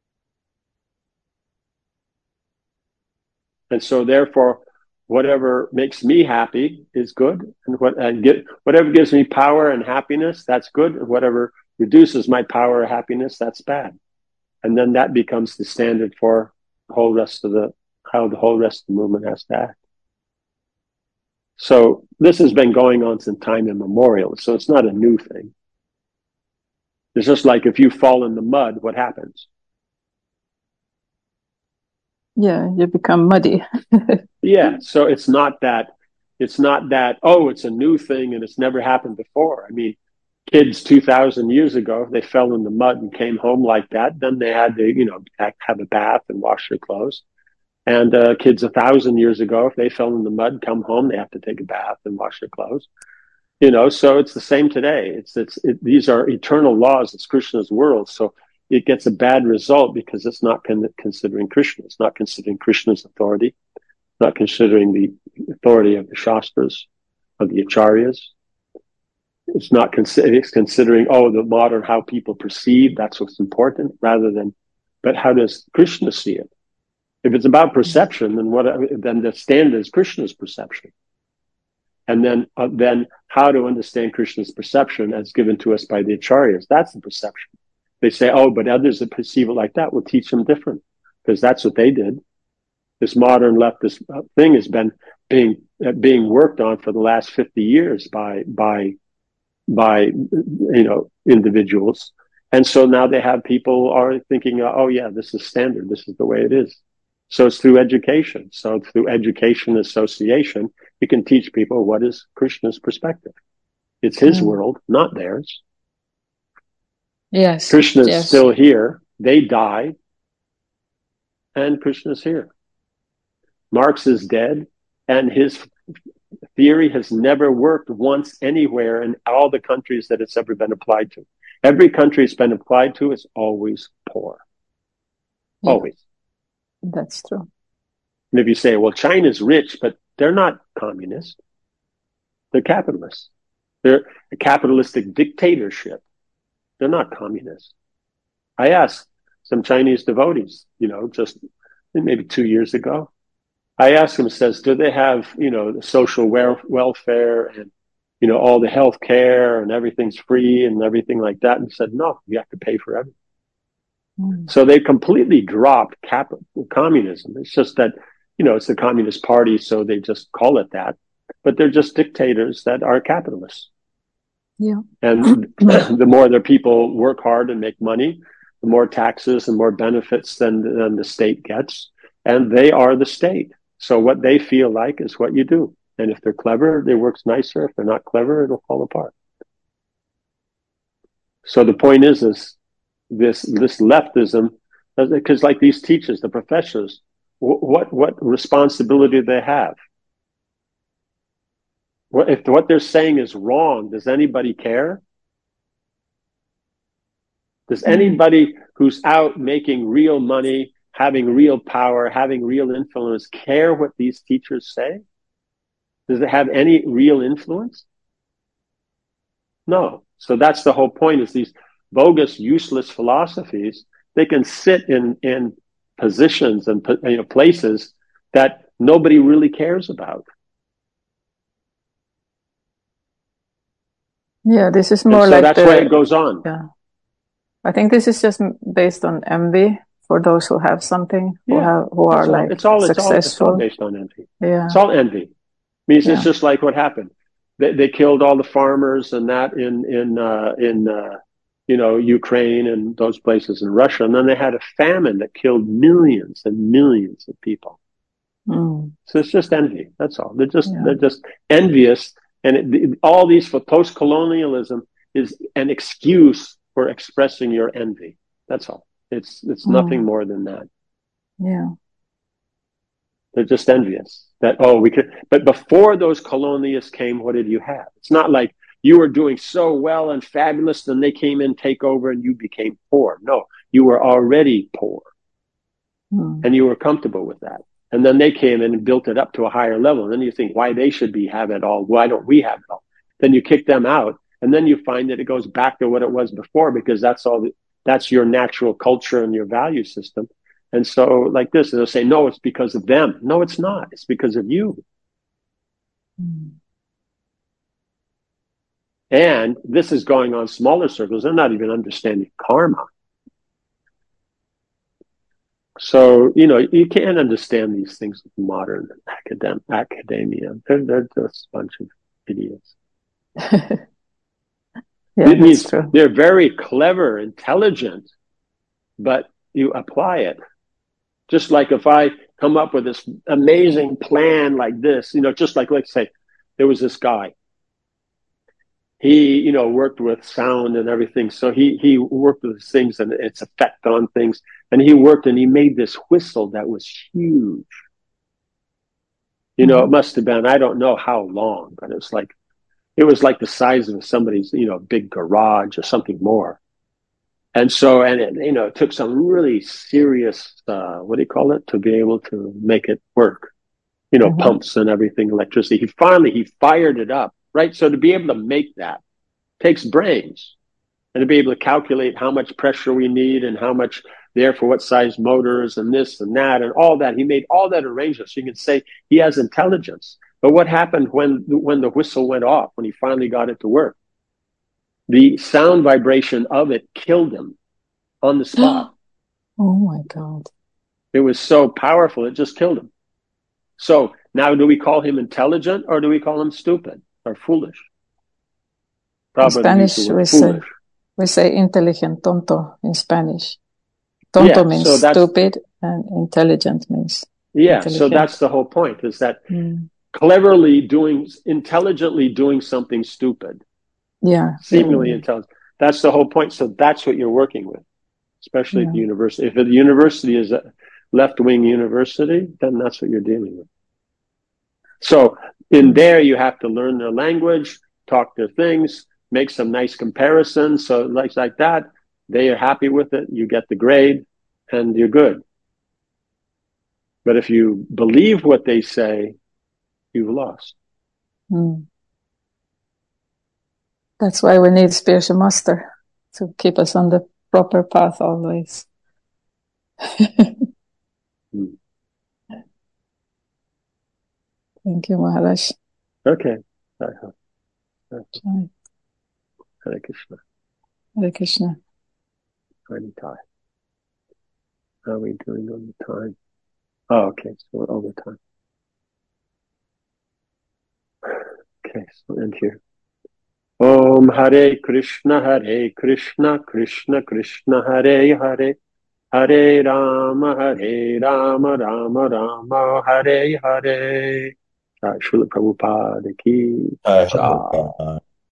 And so therefore, whatever makes me happy is good. And what and get whatever gives me power and happiness, that's good. And whatever reduces my power or happiness, that's bad. And then that becomes the standard for the whole rest of the how the whole rest of the movement has to act. So this has been going on since time immemorial. So it's not a new thing. It's just like if you fall in the mud, what happens? Yeah, you become muddy. Yeah. So it's not that, it's not that, oh, it's a new thing and it's never happened before. I mean, kids two thousand years ago, if they fell in the mud and came home like that, then they had to, you know, have a bath and wash their clothes. And uh, kids a thousand years ago, if they fell in the mud, come home, they have to take a bath and wash their clothes. You know, so it's the same today. It's, it's, it, these are eternal laws. It's Krishna's world. So it gets a bad result because it's not con- considering Krishna. It's not considering Krishna's authority, not considering the authority of the Shastras, of the Acharyas. It's not consider- it's considering, oh, the modern, how people perceive, that's what's important, rather than, but how does Krishna see it? If it's about perception, then what, then the standard is Krishna's perception. And then, uh, then how to understand Krishna's perception as given to us by the Acharyas. That's the perception. They say, oh, but others that perceive it like that will teach them different, because that's what they did. This modern leftist thing has been being uh, being worked on for the last fifty years by by by you know individuals, and so now they have people are thinking, oh yeah, this is standard, this is the way it is. So it's through education. So through education association, you can teach people what is Krishna's perspective. It's his mm. world, not theirs. Yes. Krishna is yes. still here. They die, and Krishna's here. Marx is dead, and his theory has never worked once anywhere in all the countries that it's ever been applied to. Every country it's been applied to is always poor. Yeah. Always. That's true. And if you say, well, China's rich, but they're not communist. They're capitalists. They're a capitalistic dictatorship. They're not communist. I asked some Chinese devotees, you know, just maybe two years ago. I asked them, says, do they have, you know, the social wel- welfare and, you know, all the health care and everything's free and everything like that? And he said, no, you have to pay for everything. Mm. So they completely dropped capital communism. It's just that, you know, it's the Communist Party, so they just call it that. But they're just dictators that are capitalists. Yeah. And the more their people work hard and make money, the more taxes and more benefits than, than the state gets. And they are the state. So what they feel like is what you do. And if they're clever, it works nicer. If they're not clever, it'll fall apart. So the point is, is this, this leftism, because like these teachers, the professors, what, what responsibility do they have? What, if what they're saying is wrong, does anybody care? Does anybody who's out making real money, having real power, having real influence, care what these teachers say? Does it have any real influence? No. So that's the whole point, is these bogus, useless philosophies, they can sit in, in positions and, you know, places that nobody really cares about. Yeah, this is more and so like that's the, why it goes on. Yeah. I think this is just based on envy for those who have something, who Yeah, have, who are all, like it's all, successful. It's all, it's all based on envy. Yeah. It's all envy. Means Yeah. it's just like what happened. They, they killed all the farmers and that in, in, uh, in, uh, you know, Ukraine and those places in Russia. And then they had a famine that killed millions and millions of people. Mm. So it's just envy. That's all. They're just, Yeah. they're just envious. And it, all these for post-colonialism is an excuse for expressing your envy. That's all. It's, it's Mm. nothing more than that. Yeah. They're just envious that, oh, we could, but before those colonialists came, what did you have? It's not like you were doing so well and fabulous, then they came in, take over, and you became poor. No, you were already poor. Mm. And you were comfortable with that. And then they came in and built it up to a higher level. And then you think why they should be have it all. Why don't we have it all? Then you kick them out. And then you find that it goes back to what it was before, because that's all, the, that's your natural culture and your value system. And so like this, they'll say, no, it's because of them. No, it's not. It's because of you. Mm. And this is going on smaller circles. They're not even understanding karma. So, you know, you can't understand these things with modern academ- academia. They're, they're just a bunch of idiots. Yeah, it means that's true. they're very clever, intelligent, but you apply it. Just like if I come up with this amazing plan like this, you know, just like, let's say there was this guy. He, you know, worked with sound and everything. So he, he worked with things and its effect on things. And he worked and he made this whistle that was huge. You know, it must have been, I don't know how long, but it was like, it was like the size of somebody's, you know, big garage or something more. And so, and it, you know, it took some really serious, uh, what do you call it, to be able to make it work. You know, mm-hmm. pumps and everything, electricity. He finally, he fired it up, right? So to be able to make that takes brains. And to be able to calculate how much pressure we need and how much there for what size motors and this and that and all that. He made all that arrangement. So you can say he has intelligence. But what happened when, when the whistle went off, when he finally got it to work? The sound vibration of it killed him on the spot. Oh my God. It was so powerful, it just killed him. So now do we call him intelligent or do we call him stupid or foolish? Probably in Spanish, we say, we say intelligent, tonto in Spanish. Tonto yeah, means so stupid and intelligent means Yeah, so that's the whole point, is that mm. cleverly doing, intelligently doing something stupid. Yeah. Seemingly yeah. intelligent. That's the whole point. So that's what you're working with, especially yeah. at the university. If the university is a left-wing university, then that's what you're dealing with. So in there, you have to learn their language, talk their things, make some nice comparisons. So like, like that, they are happy with it. You get the grade and you're good. But if you believe what they say, you've lost. Mm. That's why we need spiritual master to keep us on the proper path always. mm. Thank you, Maharaj. Okay. Hare Hare Krishna. Hare Krishna. Any time. How are we doing on the time? Oh, okay. So we're over time. Okay, so end here. Om Hare Krishna, Hare Krishna, Krishna Krishna, Hare Hare, Hare Rama, Hare Rama, Rama Rama, Hare Hare. Srila Prabhupada ki Jai jai. Prabhupada.